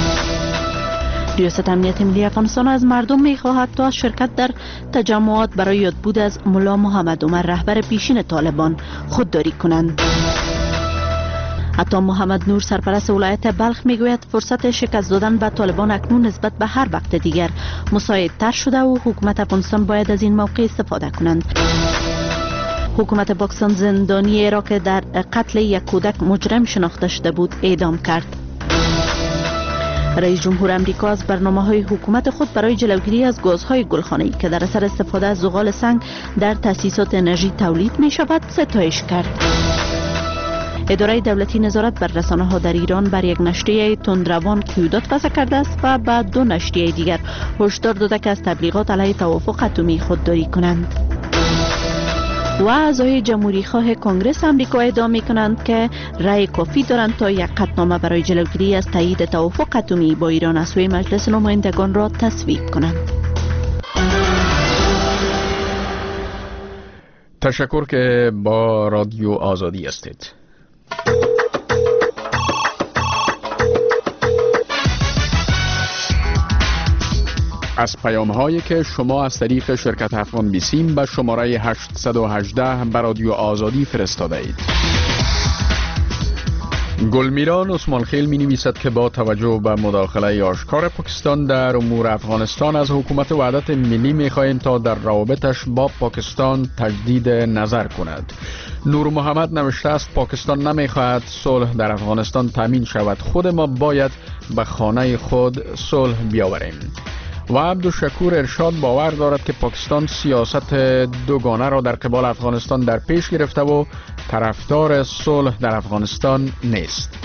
ریاست امنیت ملی افغانستان از مردم می‌خواهد تا از شرکت در تجمعات برای یادبود از ملا محمد عمر رهبر پیشین طالبان خودداری کنند. عطا محمد نور سرپرست ولایت بلخ میگوید فرصت شکست دادن به طالبان اکنون نسبت به هر وقت دیگر مساعدتر شده و حکومت افغانستان باید از این موقع استفاده کنند. حکومت پاکستان زندانی را که در قتل یک کودک مجرم شناخته شده بود اعدام کرد. رئیس جمهور امریکا از برنامه‌های حکومت خود برای جلوگیری از گازهای گلخانه‌ای که در اثر استفاده از زغال سنگ در تأسیسات انرژی تولید می‌شود ستایش کرد. اداره دولتی نظارت بر رسانه‌ها در ایران بر یک نشریه تندروان قیودات وضع کرده است و به دو نشریه دیگر هشدار داده که از تبلیغات علیه توافق اتمی خودداری کنند. و اعضای جمهوری خواه کنگره امریکا ادعا می‌کنند که رأی کافی دارند تا یک قطعنامه برای جلوگیری از تایید توافق اتمی با ایران از سوی مجلس نمایندگان را تصویب کنند. تشکر که با رادیو آزادی هستید. از پیام هایی که شما از طریق شرکت افغان بیسیم به شماره هشتصد و هجده به رادیو آزادی فرستاده اید. گلمیران عثمان خیل می نویسد که با توجه به مداخله آشکار پاکستان در امور افغانستان از حکومت وحدت ملی می خواهیم تا در روابطش با پاکستان تجدید نظر کند. نور محمد نوشته است پاکستان نمی خواهد صلح در افغانستان تامین شود، خود ما باید به خانه خود صلح بیاوریم. و عبدالشکور ارشاد باور دارد که پاکستان سیاست دوگانه را در قبال افغانستان در پیش گرفته و طرفدار صلح در افغانستان نیست.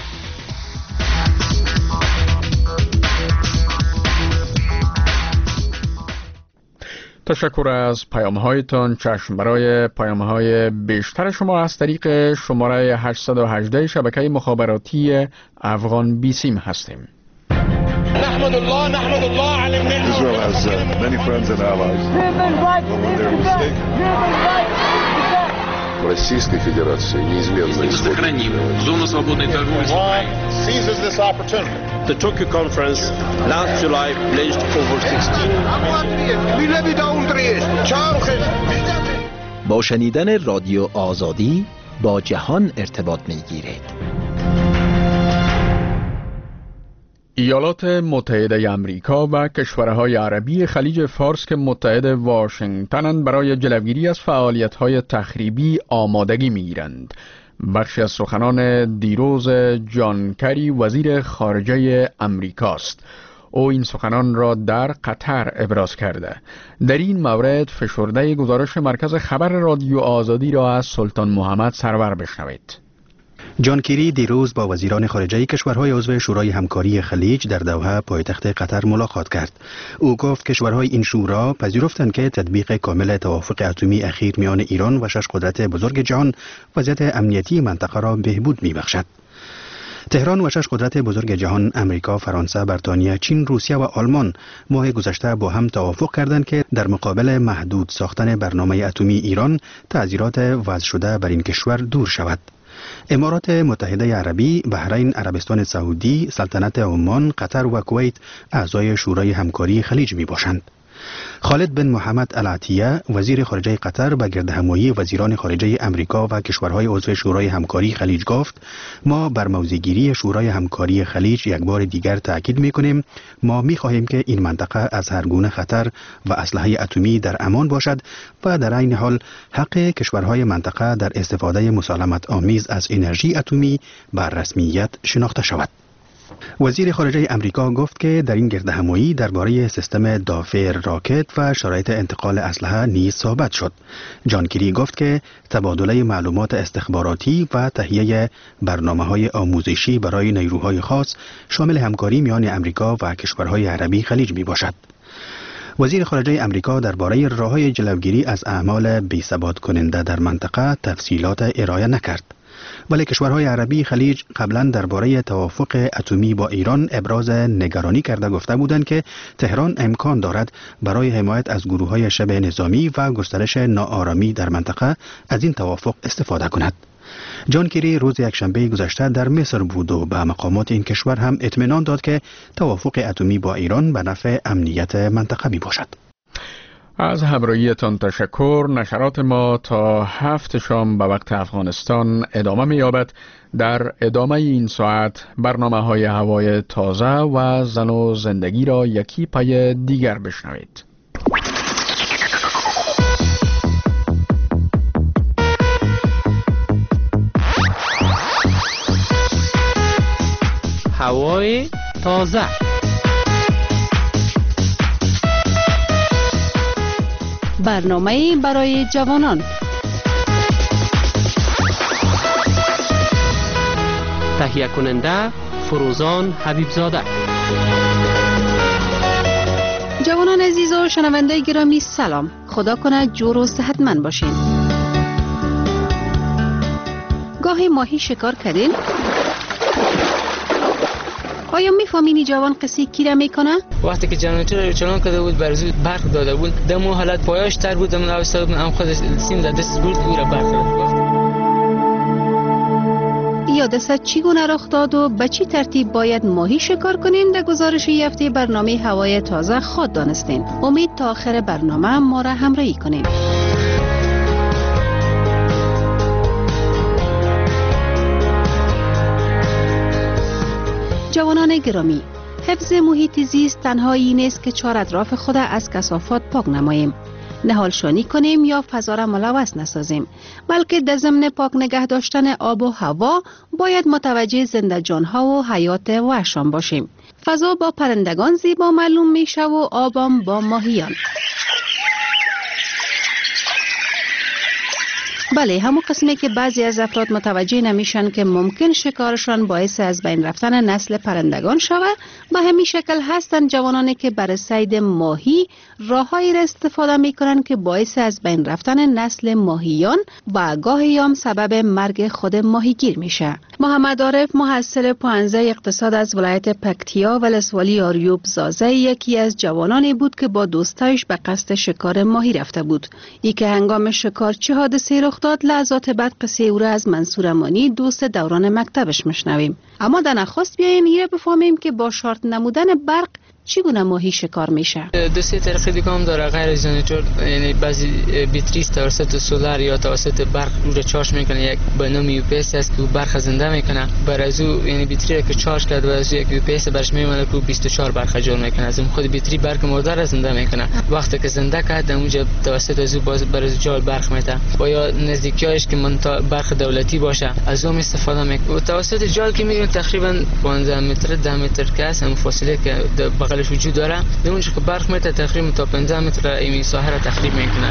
تشکر از پیام هایتان. چشم برای پیام های بیشتر شما از طریق شماره هشتصد و هجده شبکه مخابراتی افغان بیسیم هستیم. نحمد الله نحمد الله على النعمة. Israel has uh, many friends and allies. Российской Федерации неизменно сохраним зону свободной торговли. Seizes this opportunity. The Tokyo conference last July pledged over sixteen. با شنیدن رادیو آزادی با جهان ارتباط می‌گیرید. ایالات متحده امریکا و کشورهای عربی خلیج فارس که متحد واشنگتنند برای جلوگیری از فعالیت‌های تخریبی آمادگی می‌گیرند. بخشی از سخنان دیروز جان کری وزیر خارجه امریکاست. او این سخنان را در قطر ابراز کرده. در این مورد فشرده گزارش مرکز خبر رادیو آزادی را از سلطان محمد سرور بشنوید. جان کری دیروز با وزیران خارجه کشورهای عضو شورای همکاری خلیج در دوحه پایتخت قطر ملاقات کرد. او گفت کشورهای این شورا پذیرفتند که تطبیق کامل توافق اتمی اخیر میان ایران و شش قدرت بزرگ جهان وضعیت امنیتی منطقه را بهبود می‌بخشد. تهران و شش قدرت بزرگ جهان امریکا، فرانسه، بریتانیا، چین، روسیه و آلمان ماه گذشته با هم توافق کردند که در مقابل محدود ساختن برنامه اتمی ایران تعذیرات وضع شده بر این کشور دور شود. امارات متحده عربی، بحرین، عربستان سعودی، سلطنت عمان، قطر و کویت اعضای شورای همکاری خلیج می باشند. خالد بن محمد العطیه وزیر خارجه قطر به گردهمایی وزیران خارجه امریکا و کشورهای عضو شورای همکاری خلیج گفت: ما بر موضع‌گیری شورای همکاری خلیج یک بار دیگر تاکید می‌کنیم. ما می‌خواهیم که این منطقه از هر گونه خطر و اسلحه اتمی در امان باشد و در عین حال حق کشورهای منطقه در استفاده مسالمت آمیز از انرژی اتمی بر رسمیت شناخته شود. وزیر خارجه امریکا گفت که در این گردهمایی درباره سیستم دافع راکت و شرایط انتقال اسلحه نیز صحبت شد. جان کری گفت که تبادل معلومات استخباراتی و تهیه برنامه‌های آموزشی برای نیروهای خاص شامل همکاری میان امریکا و کشورهای عربی خلیج می باشد. وزیر خارجه امریکا درباره راه‌های جلوگیری از اعمال بی‌ثبات کننده در منطقه تفصیلات ارائه نکرد. ولی کشورهای عربی خلیج قبلا درباره توافق اتمی با ایران ابراز نگرانی کرده گفته بودند که تهران امکان دارد برای حمایت از گروه‌های شبه نظامی و گسترش ناآرامی در منطقه از این توافق استفاده کند. جان کری روز یکشنبه گذشته در مصر بود و به مقامات این کشور هم اطمینان داد که توافق اتمی با ایران به نفع امنیت منطقه می باشد. از همراهیتان تشکر. نشرات ما تا هفت شام به وقت افغانستان ادامه می‌یابد. در ادامه این ساعت برنامه های هوای تازه و زن و زندگی را یکی پای دیگر بشنوید. هوای تازه. برنامه برای جوانان. تهیه کننده فروزان حبیبزاده. جوانان عزیز و شنونده گرامی سلام. خدا کنه جور و صحتمند باشین. گاهی ماهی شکار کردین؟ آیا میفهمینی جوان قصه کی را میکنه؟ وقتی که جنریتور رو چنان کرده بود برزو برق داده بود دمو حالت پایاش تر بود دمو نوستاده بود ام خود سیم در دست بود او را برق داد. یادست چگونه رخ داد و به چی ترتیب باید ماهی شکار کنین؟ در گزارش این هفته برنامه هوای تازه خود دانستین. امید تا آخر برنامه ما را همراهی کنین. جوانان گرامی، حفظ محیط زیست تنهایی نیست که چهار اطراف خود از کثافات پاک نماییم، نهالشانی کنیم یا فضا را ملوث نسازیم، بلکه در ضمن پاک نگه داشتن آب و هوا باید متوجه زنده جانها و حیات وحشان باشیم. فضا با پرندگان زیبا معلوم میشه و آبم با ماهیان. بله، همون قسمی که بعضی از افراد متوجه نمیشن که ممکن شکارشان باعث از بین رفتن نسل پرندگان شود، به همین شکل هستند جوانانی که برای صید ماهی راههایی را استفاده میکنن که باعث از بین رفتن نسل ماهیان و گاهی هم سبب مرگ خود ماهیگیر میشه. محمد عارف محصل پانزده اقتصاد از ولایت پکتیا ولسوالی آریوب زازه یکی از جوانانی بود که با دوستایش به قصد شکار ماهی رفته بود. ای که هنگام شکار چه حادثه‌ای رخ داد، لحظات بعد قصه او را از منصور امانی دوست دوران مکتبش میشنویم. اما در نخست بیاین ایره بفهمیم که با شارت نمودن برق چگونه ماهی شکار میشه. دو سه طریق دیگه هم داره غیر از جنریتور، یعنی بعضی بیتری توسط سولار یا توسط برق رو را چارج میکنه. یک به نام یو پی اس است که برق زنده میکنه. بر از او یعنی بیتری که چارج کرد و از یک یو پی اس برش میمونه که بیست و چهار برق جور میکنه. از اون خود بیتری برق مرده را زنده میکنه. وقتی که زنده کرد اونجا توسط از او باز بر از جال برق میته و یا نزدیکیش که من تا برق دولتی باشه از اون استفاده میکنه. توسط جال که میگن تقریبا پانزده متر ده متر که است، هم فاصله که بغلش وجود داره. اونجا که برق میته تقریبا تا پانزده متر این ساحه را تخریب میکنه.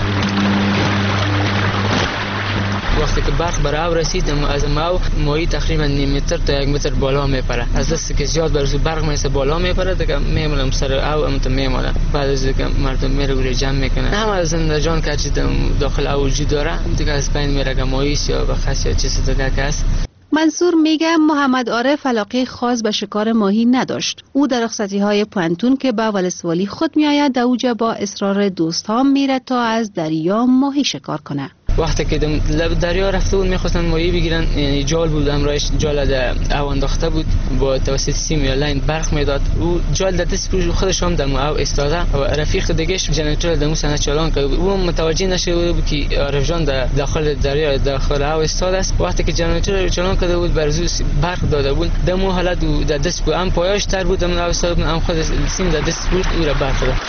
وقتی که برق بر او رسید از ما ماهی تقریبا نیم متر تا یک متر بالا میپره. از دستی که زیاد برزو برق میسه بالا میپره دیگه میمونم سر او امت میمونه. بعد از دیگه مردم میره گوره جمع میکنه. همه زنده جان که چی داخل او وجود داره دیگه از بین میره که ماهی یا بخص یا چیز دیگه که است. منصور میگه محمد عارف علاقه خاص به شکار ماهی نداشت. او در رخصتی های پوانتون که به ولسوالی خود می آید در اوجا با اصرار دوست ها میره تا از دریا ماهی شکار کنه. وقتی که لب دریا رفته بود میخواستن ماهی بگیرن، یعنی جال بود همراهش، جال در او انداخته بود با توسط سیم یا لاین برق میداد. او جال در دست خودش هم در او استاده و رفیق دیگهش جنراتور در سنت چالان کرد. او متوجه نشده بود که عارف جان در داخل دریا داخل او استاده است. وقتی که جنراتور چالان کرده بود برزو برق داده بود، در مو حالت در دست بود هم پایش تر بود، در او استاده بود، هم خود سیم در دست بود، او را برق داد.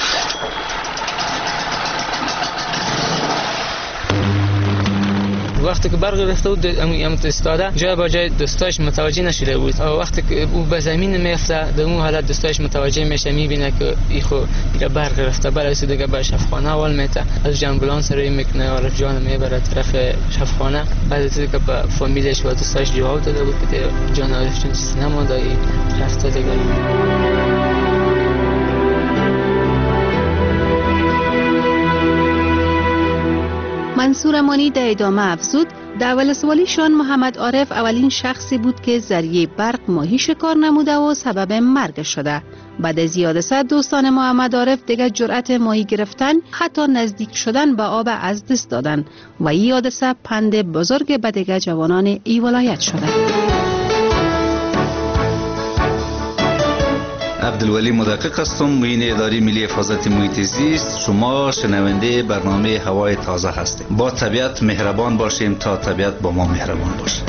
وقتی که برق رفته بود ام استاده جای با جای دوستاش متوجه نشده بود. وقتی که او به زمین میفته در اون حالت دوستاش متوجه میشه، میبینه که ای خو ایرا برق رفته، برای سو دیگه به شفاخانه اول میته، از آمبولانس روی میکنه، عارف جان میبره طرف شفاخانه. بعد از اینکه به فامیلش و دوستاش جواب داده بود که جان عارف جان چیزی نمونده، رفته دیگه. منصور امانی در ادامه افزود در ولسوالی شان محمد عارف اولین شخصی بود که ذریعه برق ماهی شکار نموده و سبب مرگ شده. بعد از حادثه دوستان محمد عارف دیگر جرأت ماهی گرفتن، حتی نزدیک شدن به آب از دست دادن و این حادثه پند بزرگ به دیگر جوانان ای ولایت شده. عبدالولی مدقق هستم، معین اداره ملی حفاظت محیط زیست. شما شنونده برنامه هوای تازه هستید. با طبیعت مهربان باشیم تا طبیعت با ما مهربان باشه.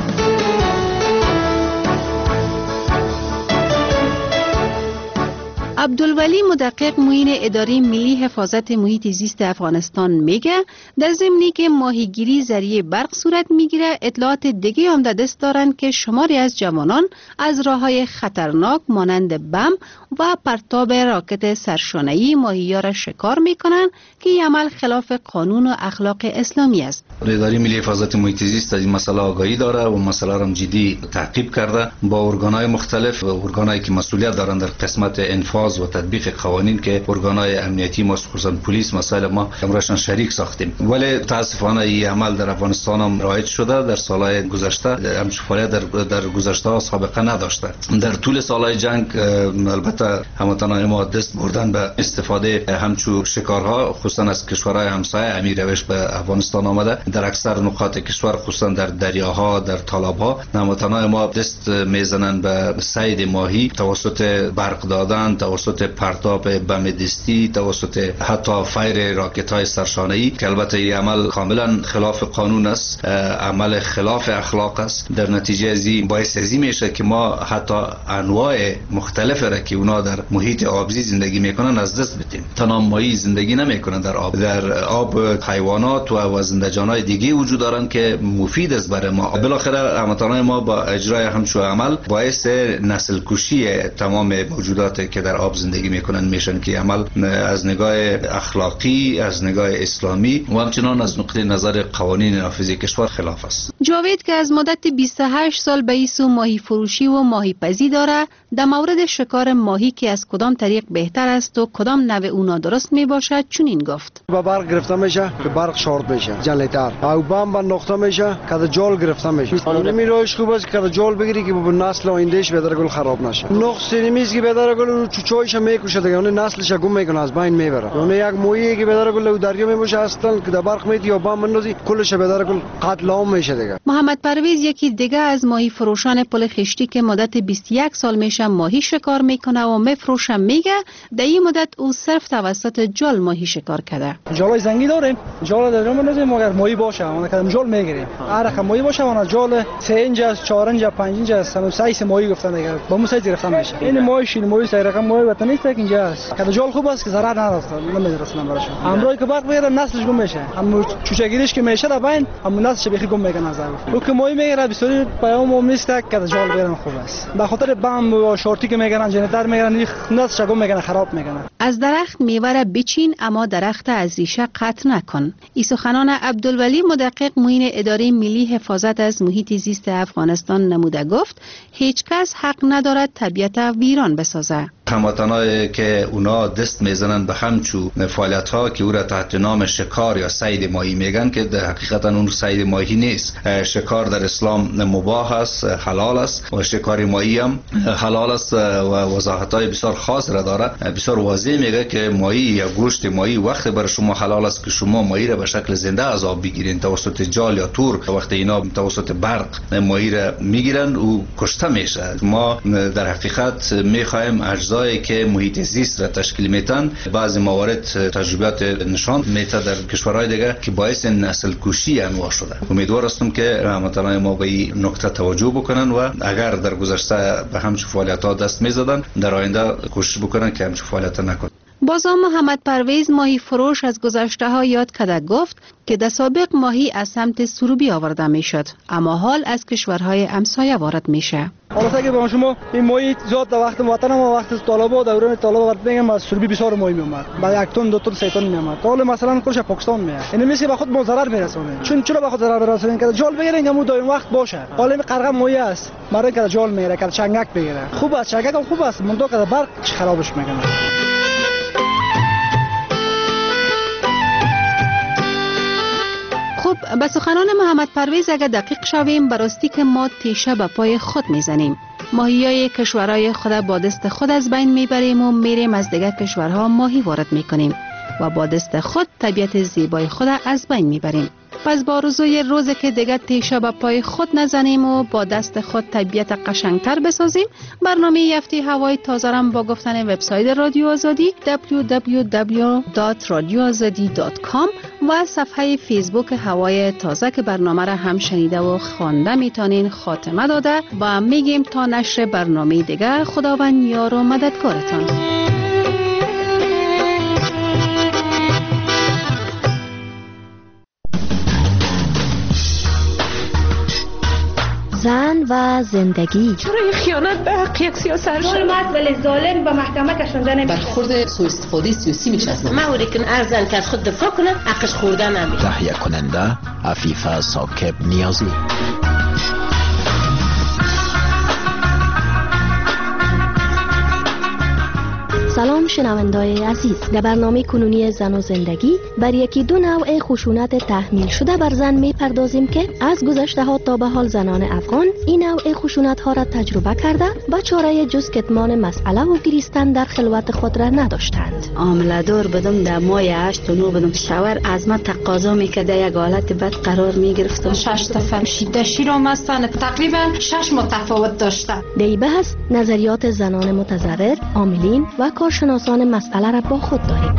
عبدالولی مدقق معین اداره ملی حفاظت محیط زیست افغانستان میگه در ضمنی که ماهیگیری ذریعه برق صورت میگیره، اطلاعات دیگه هم در دست دارن که شماری از جوانان از راههای خطرناک مانند بم و پرتاب راکت سرشانه‌ای ماهی‌ها را شکار میکنن که این عمل خلاف قانون و اخلاق اسلامی است. اداره ملی حفاظت محیط زیست از این مسئله آگاهی داره و مسئله را جدی تعقیب کرده با ارگان‌های مختلف و ارگان‌هایی که مسئولیت دارند در قسمت انفاذ و تطبیق قوانین که ارگان‌های امنیتی ما خصوصا پلیس مسائل ما امرشان شریک ساختیم. ولی متاسفانه این عمل در افغانستان هم رایج شده. در سالهای گذشته همچون فعالیت در در گذشته سابقه نداشته. در طول سالهای جنگ البته هموطنان ما دست بردن به استفاده همچون شکارها خصوصا از کشورهای همسایه. امیر روش به افغانستان آمده. در اکثر نقاط کشور خصوصا در دریاها، در تالاب‌ها هموطنان ما دست میزنن به صید ماهی توسط برق دادن، توسط پرتاب بم دستی، توسط حتی فایر راکت های سرشانه‌ای که البته این عمل کاملا خلاف قانون است، عمل خلاف اخلاق است. در نتیجه از این باعث ازی میشه که ما حتی انواع مختلف را که اونا در محیط آبزی زندگی میکنن از دست بدیم. تنها ماهی زندگی نمیکنن در آب، در آب حیوانات و زنده‌جان‌های دیگه وجود دارن که مفید است برای ما. بالاخره هموطنان ما با اجرای همچون عمل باعث نسل کشی تمام موجوداتی که در آب زندگی میکنن میشن که عمل از نگاه اخلاقی، از نگاه اسلامی و همچنان از نقطه نظر قوانین نافذه کشور خلاف است. جاوید که از مدت بیست و هشت سال به ایسو ماهی فروشی و ماهی پزی داره، در مورد شکار ماهی که از کدام طریق بهتر است و کدام نوع اونا درست می باشد چنین گفت. با برق گرفته میشه که برق شارت میشه جنریتر، او بم بند نقطه میشه که جال گرفته میشه. نمی روش خوب است که جال بگیری که به نسل آیندهش بدر گل خراب نشه. نقص نمیز که بدر گل چوچویش میکشه دیگه، اون نسلش گم میکنه، از بین میبره. اون یک مویی که بدر گل دریا میموشه اصلا که در برق میتی یا بم بندازی کلش بدر گل قتل عام میشه دیگه. محمد پرویز یکی دیگه از ماهی فروشان پل خشتی که مدت بیست و یک سال میشه ماهی شکار میکنه و میفروشه میگه در این مدت او صرف توسط جال ماهی شکار کرده. جالای زنگی داریم، جال در اون نمیذاریم مگر ماهی باشه، اون کدام جال میگیریم. هر رقم ماهی باشه اون جال سه اینچ از چهار اینچ پنج اینچ از سایز ماهی گفتن دیگه، با مو سایز گرفتن میشه. این ماهی شین ماهی سه رقم ماهی وطنی است که اینجا است. کدا جال خوب است که ضرر نداره، نمیدرسن براشون. امروز که برق میگیره نسلش گم میشه، هم چوچگیریش که میشه در بین هم نسلش بخی گم میکنه از او که ماهی میگیره بسیاری پیام عمومی است که کدا جال بیرون خوب است. به خاطر بم و شورتی که میگیرن جنریتر میگیرن نسلش گم میکنه، خراب میکنه. از درخت میوه بچین اما درخت از ریشه قطع نکن. این سخنان عبدالولی مدقق معین اداره ملی حفاظت از محیط زیست افغانستان نموده گفت هیچ کس حق ندارد طبیعت ویران بسازه. هموطنایی که اونا دست میزنن به همچو فعالیت ها که او را تحت نام شکار یا صید ماهی میگن که در حقیقتا اون صید ماهی نیست. شکار در اسلام مباح است، حلال است و شکار ماهی هم حلال است و وضاحت های بسیار خاص را داره. بسیار واضح میگه که ماهی یا گوشت ماهی وقت بر شما حلال است که شما ماهی را به شکل زنده از آب بگیرین. توسط جال یا تور وقت اینا توسط برق ماهی را میگیرن و کشته میشه. ما در حقیقت میخوایم اجزایی که محیط زیست را تشکیل میتن بعضی موارد تجربیات نشان میده در کشورهای دیگه که باعث نسل کشی انواع شده. امیدوار هستم که هموطنان ما به این نکته توجه بکنن و اگر در گذشته به همچین فعالیت‌ها دست میزدن در آینده کوشش بکنن که همچین فعالیت نکنن. بازم محمد پرویز ماهی فروش از گذشته ها یاد کرده گفت که در سابق ماهی از سمت سروبی آورده می شد اما حال از کشورهای همسایه وارد میشه. حالا که با شما این ماهی زیاد در وقت وطن ما وقت طالبا دوران طالبا وارد میگم از سروبی بسیار ماهی می اومد. بعد یک تن دو تن سه تن می اومد. حالا مثلا کلش پاکستان میاد. یعنی میشه به خود ضرر میرسونه. چون چرا به خود ضرر برسونه که جال بگیرین که مو دائم وقت باشه. حالا می قرغم ماهی است. برای که جال میره که چنگک بگیره. خوب است چنگک هم خوب است. منتها که برق خرابش میکنه. خب به سخنان محمد پرویز اگر دقیق شویم براستی که ما تیشه به پای خود میزنیم. ماهیای کشورهای خود با دست خود از بین میبریم و میریم از دیگر کشورها ماهی وارد میکنیم و با دست خود طبیعت زیبای خود از بین میبریم. پس با آرزوی روزی که دیگر تیشه به پای خود نزنیم و با دست خود طبیعت قشنگتر بسازیم، برنامه یفتی هوای تازه را با گفتن وبسایت رادیو آزادی دبلیو دبلیو دبلیو دات رادیو آزادی دات کام و صفحه فیسبوک هوای تازه که برنامه را هم شنیده و خوانده میتونین خاتمه داده و میگیم تا نشر برنامه دیگر خداوند یار و مددگارتان. زن و زندگی. چرا این خیانت به حق یک سیاست شد؟ مرد ولی ظالم به محکمه کشونده نمیشه. برخورد سوء استفاده سیاسی میشه از ما اوری که ارزن که از خود دفاع کنه حقش خورده نمیشه. تهیه کننده عفیفه ثاقب نیازی. سلام شنوندای عزیز، در برنامه کنونی زن و زندگی بر یکی دو نوع خشونت تحمیل شده بر زن می پردازیم که از گذشته ها تا به حال زنان افغان این نوع خشونت ها را تجربه کرده و چاره جز کتمان مسئله و گریستن در خلوت خود را نداشتند. عامله دار بدم در ماه هشت و نو بدم شوهر از من تقاضا میکرده یک حالت بد قرار میگرفتم. شش دفعه شیده شیرام هستن تقریبا شش متفاوت داشته. دی بحث نظریات زنان متضرر، عاملین و کارشناسان مسئله را با خود داریم.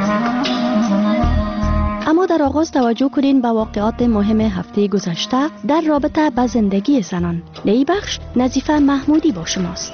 اما در آغاز توجه کنین به واقعات مهم هفته گذشته در رابطه با زندگی زنان. دی بخش نظیفه محمودی با شماست.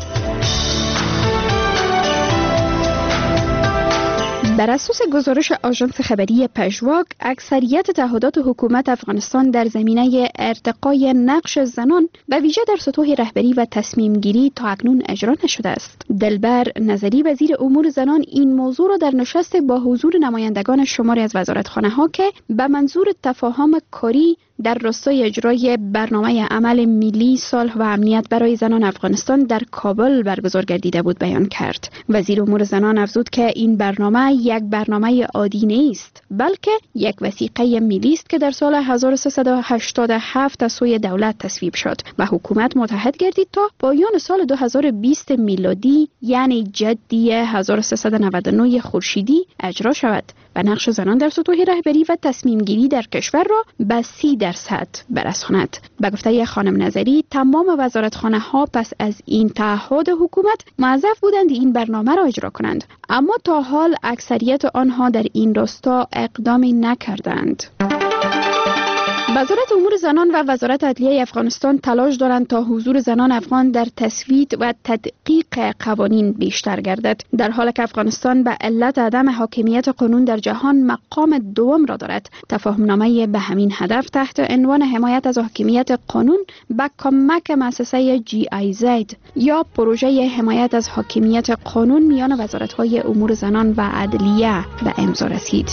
بر اساس گزارش آژانس خبری پژواک، اکثریت تعهدات حکومت افغانستان در زمینه ارتقای نقش زنان به ویژه در سطوح رهبری و تصمیم گیری تا اکنون اجرا نشده است. دلبر نظری وزیر امور زنان این موضوع را در نشست با حضور نمایندگان شماری از وزارتخانه ها که به منظور تفاهم کاری در راستای اجرای برنامه عمل ملی صلح و امنیت برای زنان افغانستان در کابل برگزار گردیده بود بیان کرد. وزیر امور زنان افزود که این برنامه یک برنامه عادی نیست بلکه یک وثیقه ملی است که در سال هزار و سیصد و هشتاد و هفت از سوی دولت تصویب شد و حکومت متحد گردید تا پایان سال دو هزار و بیست میلادی یعنی جدی هزار و سیصد و نود و نه خورشیدی اجرا شود و نقش زنان در سطوح رهبری و تصمیم گیری در کشور را به سی درصد برساند. به گفته خانم نظری تمام وزارتخانه ها پس از این تعهد حکومت موظف بودند این برنامه را اجرا کنند، اما تا حال اکثریت آنها در این راستا اقدامی نکردند. وزارت امور زنان و وزارت عدلیه افغانستان تلاش دارند تا حضور زنان افغان در تصویت و تدقیق قوانین بیشتر گردد، در حالی که افغانستان به علت عدم حاکمیت قانون در جهان مقام دوم را دارد. تفاهمنامه به همین هدف تحت عنوان حمایت از حاکمیت قانون به کمک مؤسسه جی آی زد یا پروژه حمایت از حاکمیت قانون میان وزارت‌های امور زنان و عدلیه به امضا رسید.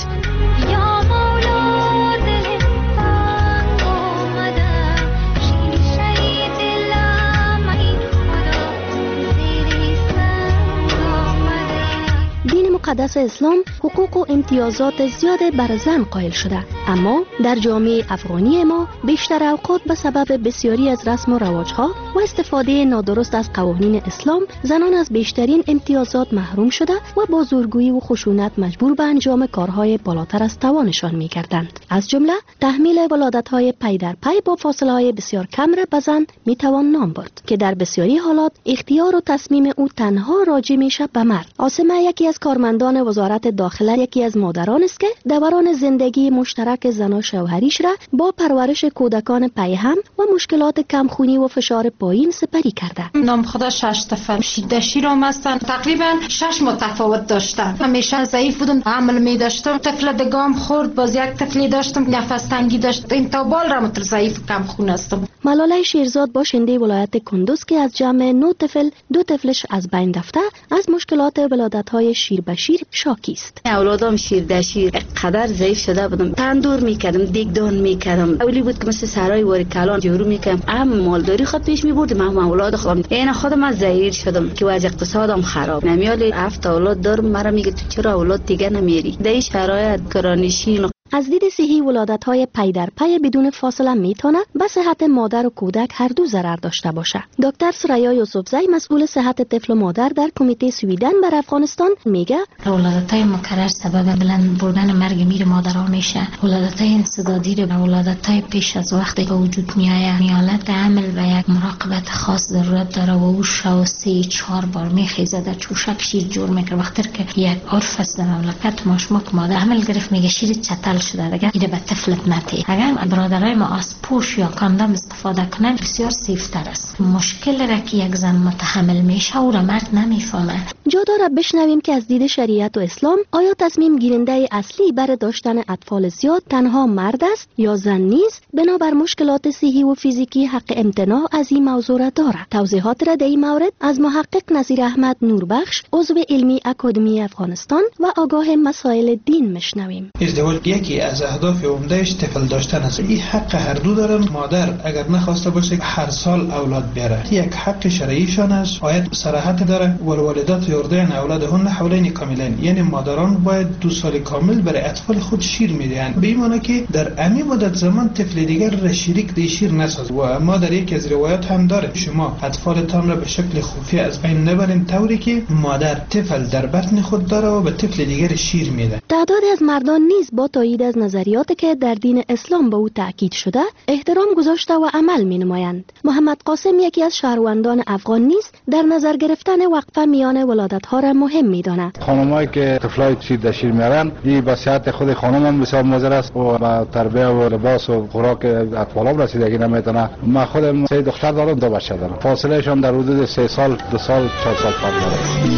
مقدس اسلام حقوق و امتیازات زیاد بر زن قائل شده، اما در جامعه افغانی ما بیشتر اوقات به سبب بسیاری از رسم و رواجها و استفاده نادرست از قوانین اسلام زنان از بیشترین امتیازات محروم شده و با زورگویی و خشونت مجبور به انجام کارهای بالاتر از توانشان می‌گردند. از جمله تحمیل ولادت‌های پی در پی با فاصله‌های بسیار کم را به زن می‌توان نام برد که در بسیاری حالات اختیار و تصمیم او تنها راجع میشه به مرد. عاصمه یکی از کارمندان وزارت داخله یکی از مادران است که دوران زندگی مشترک زن و شوهریش را با پرورش کودکان پیهم و مشکلات کمخونی و فشار پایین سپری کرده. نام خدا شش طفل شیده شیرام هستن، تقریبا شش متفاوت داشتن. همیشه ضعیف بودم، عمل می داشتم، طفل دگام خورد، باز یک طفلی داشتم نفس تنگی داشت، این تا بال را متر ضعیف کم خون هستم. ملاله شیرزاد باشنده ولایت کندوز که از جمع نو طفل دو طفلش از بین رفته از مشکلات ولادت‌های شیر به شیر شاکی است. اولادم شیر در شیر قدر ضعیف شده بودم، تندور میکردم، دیگدان میکردم، اولی بود که مثل سرای واری کلان جورو میکردم، هم مالداری خود پیش میبردم، هم اولاد خودم. این خودم از ضعیف شدم که وضع اقتصادم خراب، نمیالی هفت اولاد دارم، مرا میگه تو چرا اولاد دیگه نمیاری؟ در شرایط کرانشین. از دید صحی ولادت‌های پی در پی بدون فاصله میتونه به صحت مادر و کودک هر دو ضرر داشته باشه. دکتر سریا یوسفزی مسئول صحت طفل و مادر در کمیته سویدن بر افغانستان میگه ولادت‌های مکرر سبب بلند بردن مرگ میر مادرها میشه. ولادت‌های انسدادی و ولادت‌های پیش از وقت به وجود میآید. میالت عمل و یک مراقبت خاص ضرورت داره و او شو سه چهار بار میخیزه در چوشک شیر جور میکنه. وقتی که یک عرف است در مملکت ماشمک مادر عمل گرفت میگه شیر چتل شده دیگه ایده به طفلت نتی. اگر برادرای ما از پوش یا کاندوم استفاده کنن بسیار سیفتر است. مشکل را که یک زن متحمل میشه او را مرد نمیفهمه. جا داره بشنویم که از دید شریعت و اسلام آیا تصمیم گیرنده اصلی برای داشتن اطفال زیاد تنها مرد است یا زن نیز؟ بنابر مشکلات صحی و فیزیکی حق امتناع از این موضوع را دارد. توضیحات را در این مورد از محقق نظیر احمد نوربخش عضو علمی اکادمی افغانستان و آگاه مسائل دین میشنویم. ازدواج یکی از اهداف عمدهش طفل داشتن است. این حق هر دو دارن. مادر اگر نخواسته باشه هر سال اولاد بیاره، یک حق شرعیشان است. آیت صراحت داره والوالدات یرضعن اولادهن حولین کاملین، یعنی مادران باید دو سال کامل برای اطفال خود شیر میدهند، به این معنی که در امی مدت زمان طفل دیگر را شریک دی شیر نساز. و ما در یک از روایات هم داره شما اطفالتان را به شکل خفی از بین نبرین طوری که مادر طفل در بطن خود داره و به طفل دیگر شیر میده. تعدادی از مردان نیز با تایید از نظریاتی که در دین اسلام به او تاکید شده احترام گذاشته و عمل می نمایند. محمد قاسم یکی از شهروندان افغان نیز در نظر گرفتن وقفه میان ولادت ها را مهم می داند. خانمایی که طفلای شیر در شیر میارن این به صحت خود خانم هم بسیار مضر است و به تربیت و لباس و خوراک اطفال هم رسیدگی نمیتونه. من خودم سه دختر دارم، دو بچه دارم، فاصله شان در حدود سه سال دو سال چهار سال فرق داره.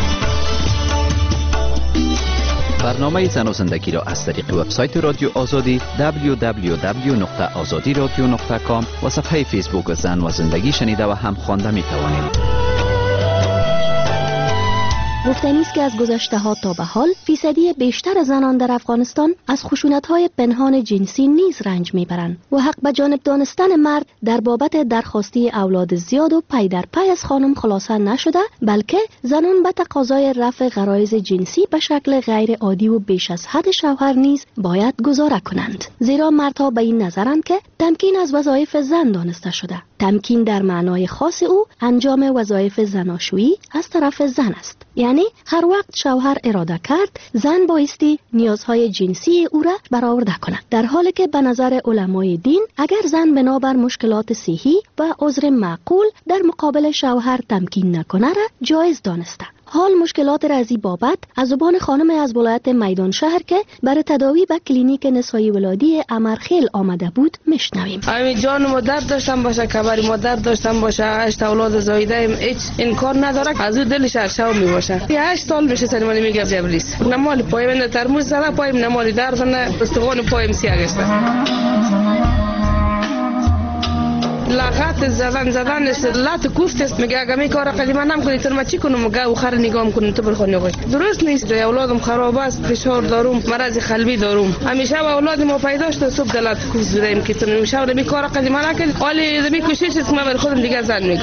برنامه زن و زندگی را از طریق وبسایت رادیو آزادی دبلیو دبلیو دبلیو نقطه آزادی رادیو نقطه کام و صفحه فیسبوک زن و زندگی شنیده و هم خوانده می توانید. گفتنی است که از گذشته ها تا به حال فیصدی بیشتر زنان در افغانستان از خشونت‌های پنهان جنسی نیز رنج میبرند و حق به جانب دانستن مرد در بابت درخواستی اولاد زیاد و پی در پی از خانم خلاصه نشده، بلکه زنان به تقاضای رفع غرایز جنسی به شکل غیر عادی و بیش از حد شوهر نیز باید گزاره کنند. زیرا مردها به این نظرند که تمکین از وظایف زن دانسته شده. تمکین در معنای خاص او انجام وظایف زناشویی از طرف زن است. یعنی هر وقت شوهر اراده کرد زن بایستی نیازهای جنسی او را برآورده کند، در حالی که به نظر علمای دین اگر زن بنابر مشکلات صحی و عذر معقول در مقابل شوهر تمکین نکنه را جایز دانسته. حال مشکلات را از این بابت از زبان خانم از ولایت میدان شهر که برای تداوی به کلینیک نسایی ولادی امرخیل آمده بود میشنویم. همین جان ما درد داشتم باشه، کمر ما درد داشتم باشه، هشت اولاد زایده هیچ انکار نداره، از او دلش ارشاو می باشه. هشت سال میشه سنمانی میگه جبلیس نمال پایم نه ترمز زده پایم نمال درد نه استخوان پایم سیاگسته. لغت زدن زدن است، لات کوفت است. میگه اگه می کار قدیما نم کنی تو ما چی کنم؟ میگه آخر نگام کنم تو برخونه خوش. درست نیست. اولادم خراب است، فشار دارم، مرض قلبی دارم. همیشه اولاد ما پیدا شد صبح دلات کوفت زدیم که تو همیشه می کار قدیما نکردی. ولی می کوشش است ما بر خودم دیگه زن میکنم.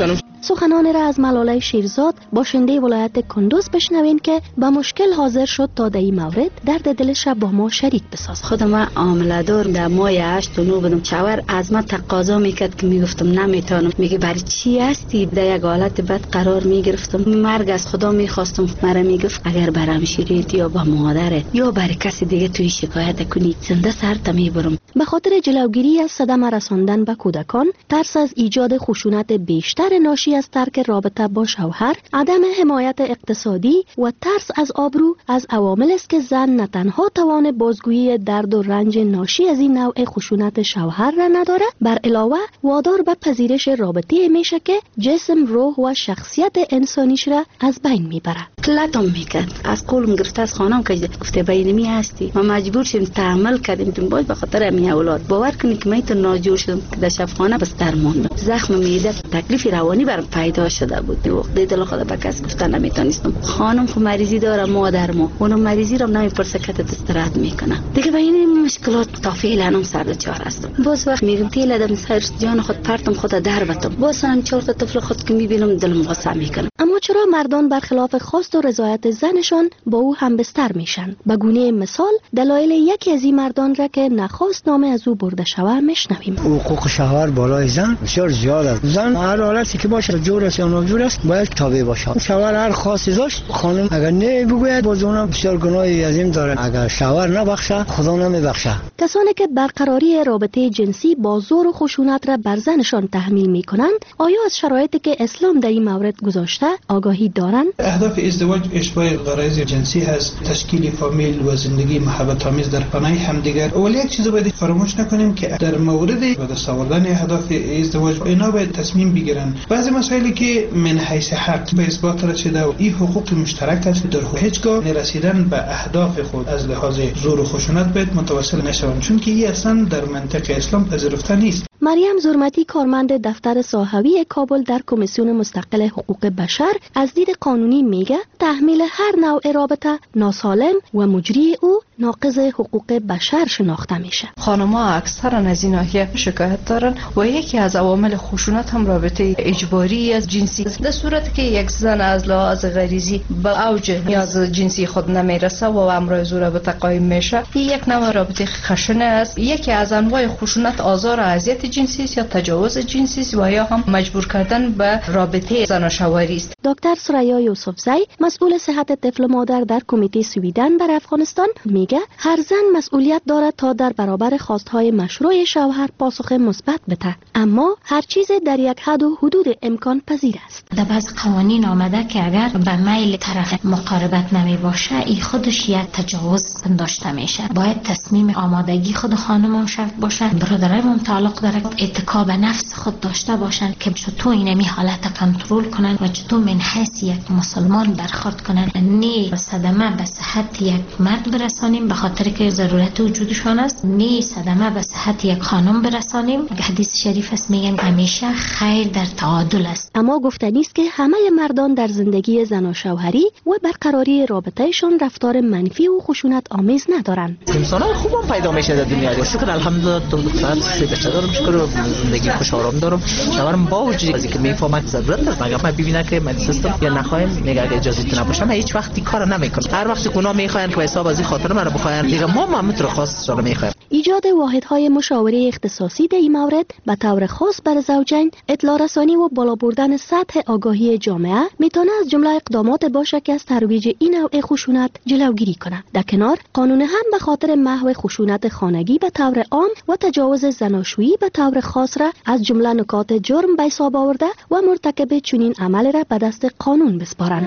سخنان را از ملاله شیرزاد باشنده ولایت کندوز بشنوین که به مشکل حاضر شد تا در این مورد درد دلش با ما شریک بسازد. خودم عامله دار در ماه هشت و نو بودم. شوهر از من تقاضا میکرد که میگفتم نمیتونم. میگه برای چی هستی؟ در یک حالت بد قرار میگرفتم. مرگ از خدا میخواستم. مرا میگفت اگر برام شیرید یا با مادرت یا برای کسی دیگه توی شکایت کنی زنده سرت میبرم. به خاطر جلوگیری از صدمه رساندن به کودکان، ترس از ایجاد خشونت بیشتر ناشی از ترک رابطه با شوهر، عدم حمایت اقتصادی و ترس از آبرو از عوامل است که زن نه تنها توان بازگویی درد و رنج ناشی از این نوع خشونت شوهر را نداره، بر علاوه وادار به پذیرش رابطه میشه که جسم، روح و شخصیت انسانیش را از بین میبره. لطم میکرد. از قولم گرفته از خانم که گفته بینمی هستی. ما مجبور شدیم تحمل کردیم تون باید به خاطر همین اولاد. باور کنید که من تو ناجور شدم که در شفاخانه بستر موندم. زخم معده، تکلیف روانی برام پیدا شده بود. وقت دل خدا به کس گفتن نمیتونستم. خانم خو مریضی داره، مادر مو اونم مریضی رو نمیپرسه که استراحت میکنه. دیگه به این مشکلات تا فعلا هم سر چهار هستم. باز وقت میگم تیل دم سر جان خود پرتم خود در بتم. باز هم چهار تا طفل خود که میبینم دلم قسم میکنه. اما چرا مردان برخلاف خواست و رضایت زنشان با او هم بستر میشن؟ به گونه مثال دلایل یکی از این مردان را که نخواست نامه از او برده شود میشنویم. حقوق شوهر بالای زن بسیار زیاد است. زن هر حالتی که باشه، جور است یا ناجور است، باید تابع باشه. شوهر هر خواستی داشت، خانم اگر نه بگوید باز اونم بسیار گناهی عظیم داره. اگر شوهر نبخشه، خدا نمیبخشه. کسانی که برقراری رابطه جنسی با زور و خشونت را بر زنشان تحمیل میکنند، آیا از شرایطی که اسلام در این مورد گذاشته آگاهی دارند؟ اهداف ازدواج اشباع غرایز جنسی هست، تشکیل فامیل و زندگی محبت آمیز در پناه همدیگر. ولی یک چیز باید فراموش نکنیم که در مورد به دست آوردن اهداف ازدواج اینا باید تصمیم بگیرن. بعضی مسائلی که من حیث حق به اثبات رسیده و این حقوق مشترک است، در هیچگاه رسیدن به اهداف خود از لحاظ زور و خشونت باید متوسل نشوند، چون که این اصلا در منطق اسلام پذیرفته نیست. مریم زرمتی، کارمند دفتر ساحوی کابل در کمیسیون مستقل حقوق بشر، از دید قانونی میگه تحمیل هر نوع رابطه ناسالم و مجری او ناقض حقوق بشر شناخته میشه. خانم‌ها اکثرا از این ناحیه شکایت دارن و یکی از عوامل خشونت هم رابطه اجباری از جنسی. در صورتی که یک زن از لحاظ غریزی به اوج نیاز جنسی خود نمیرسه و امر زور رابطه قائم میشه، یک نوع رابطه خشنه است. یکی از انواع خشونت آزار و اذیت جنسی است یا تجاوز جنسی است و یا هم مجبور کردن به رابطه زن و شوهری است. دکتر سریا یوسفزی، مسئول صحت طفل مادر در کمیته سویدن در افغانستان، میگه هر زن مسئولیت دارد تا در برابر خواستهای مشروع شوهر پاسخ مثبت بده، اما هر چیز در یک حد و حدود امکان پذیر است. در بعض قوانین آمده که اگر به میل طرف مقاربت نمی باشه، این خودش یک تجاوز پنداشته میشه. باید تصمیم آمادگی خود خانم شرط باشه. برادرای متعلق داره اتکا به نفس خود داشته باشن که چطور اینمی حالت کنترل کنن و چطور من حیث یک مسلمان برخورد کنن. نه صدمه به صحت یک مرد برسانیم به خاطر که ضرورت وجودشان است، نه صدمه به صحت یک خانم برسانیم. حدیث شریف است میگن همیشه خیر در تعادل است. اما گفتنی است که همه مردان در زندگی زن و شوهری و برقراری رابطهشان رفتار منفی و خشونت آمیز ندارند. انسان‌های خوبم پیدا میشه در دنیا. شکر الحمدلله تو دختر سه بچه دارم، شکر زندگی خوش آرام دارم. شوهرم با وجود از اینکه میفهمه ضرورت داره، مگر من ببینه که من سیستم یا نخوایم میگه اگه اجازه تو نباشه من هیچ وقتی کار نمیکنم. هر وقت که اونا میخواین که حساب از این خاطر من بخواین دیگه ما هم متر خاص رو میخوایم. ایجاد واحدهای مشاوره اختصاصی در این مورد به طور خاص بر زوجین اطلاع رسانی و بالا بردن سطح آگاهی جامعه میتونه از جمله اقدامات باشه که از ترویج این نوع خشونت جلوگیری کنه. در کنار قانون هم به خاطر محو خشونت خانگی به طور عام و تجاوز زناشویی به طور خاص را از جمله نکات جرم به حساب آورده و مرتکب چنین عمل را به دست قانون بسپارند.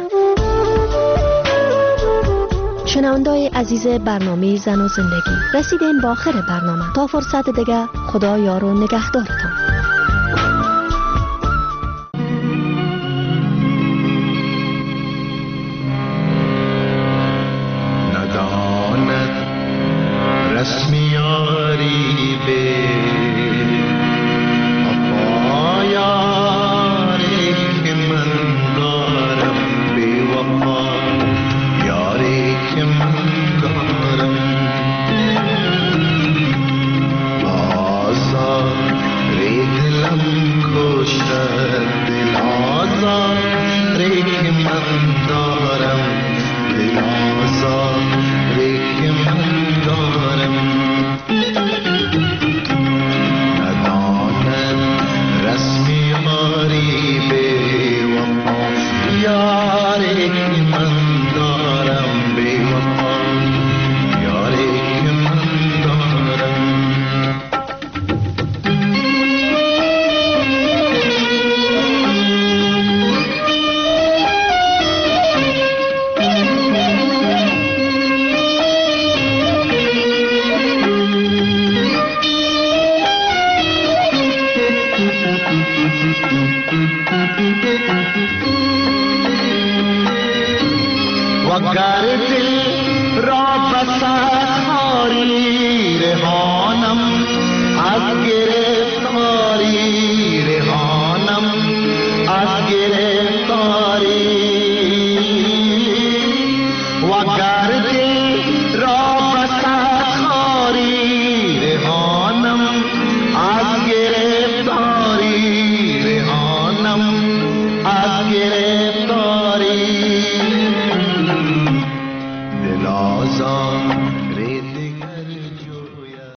شنوندای عزیز برنامه زن و زندگی، رسیدیم به آخر برنامه. تا فرصت دیگه، خدا یار و نگهدارتان. نداند رسمیاری به وفایاری که من دارم، بی وفا یاری که من دارم. آزار دلم کشته، دل وگر دل را بسد خاری رهانم از گره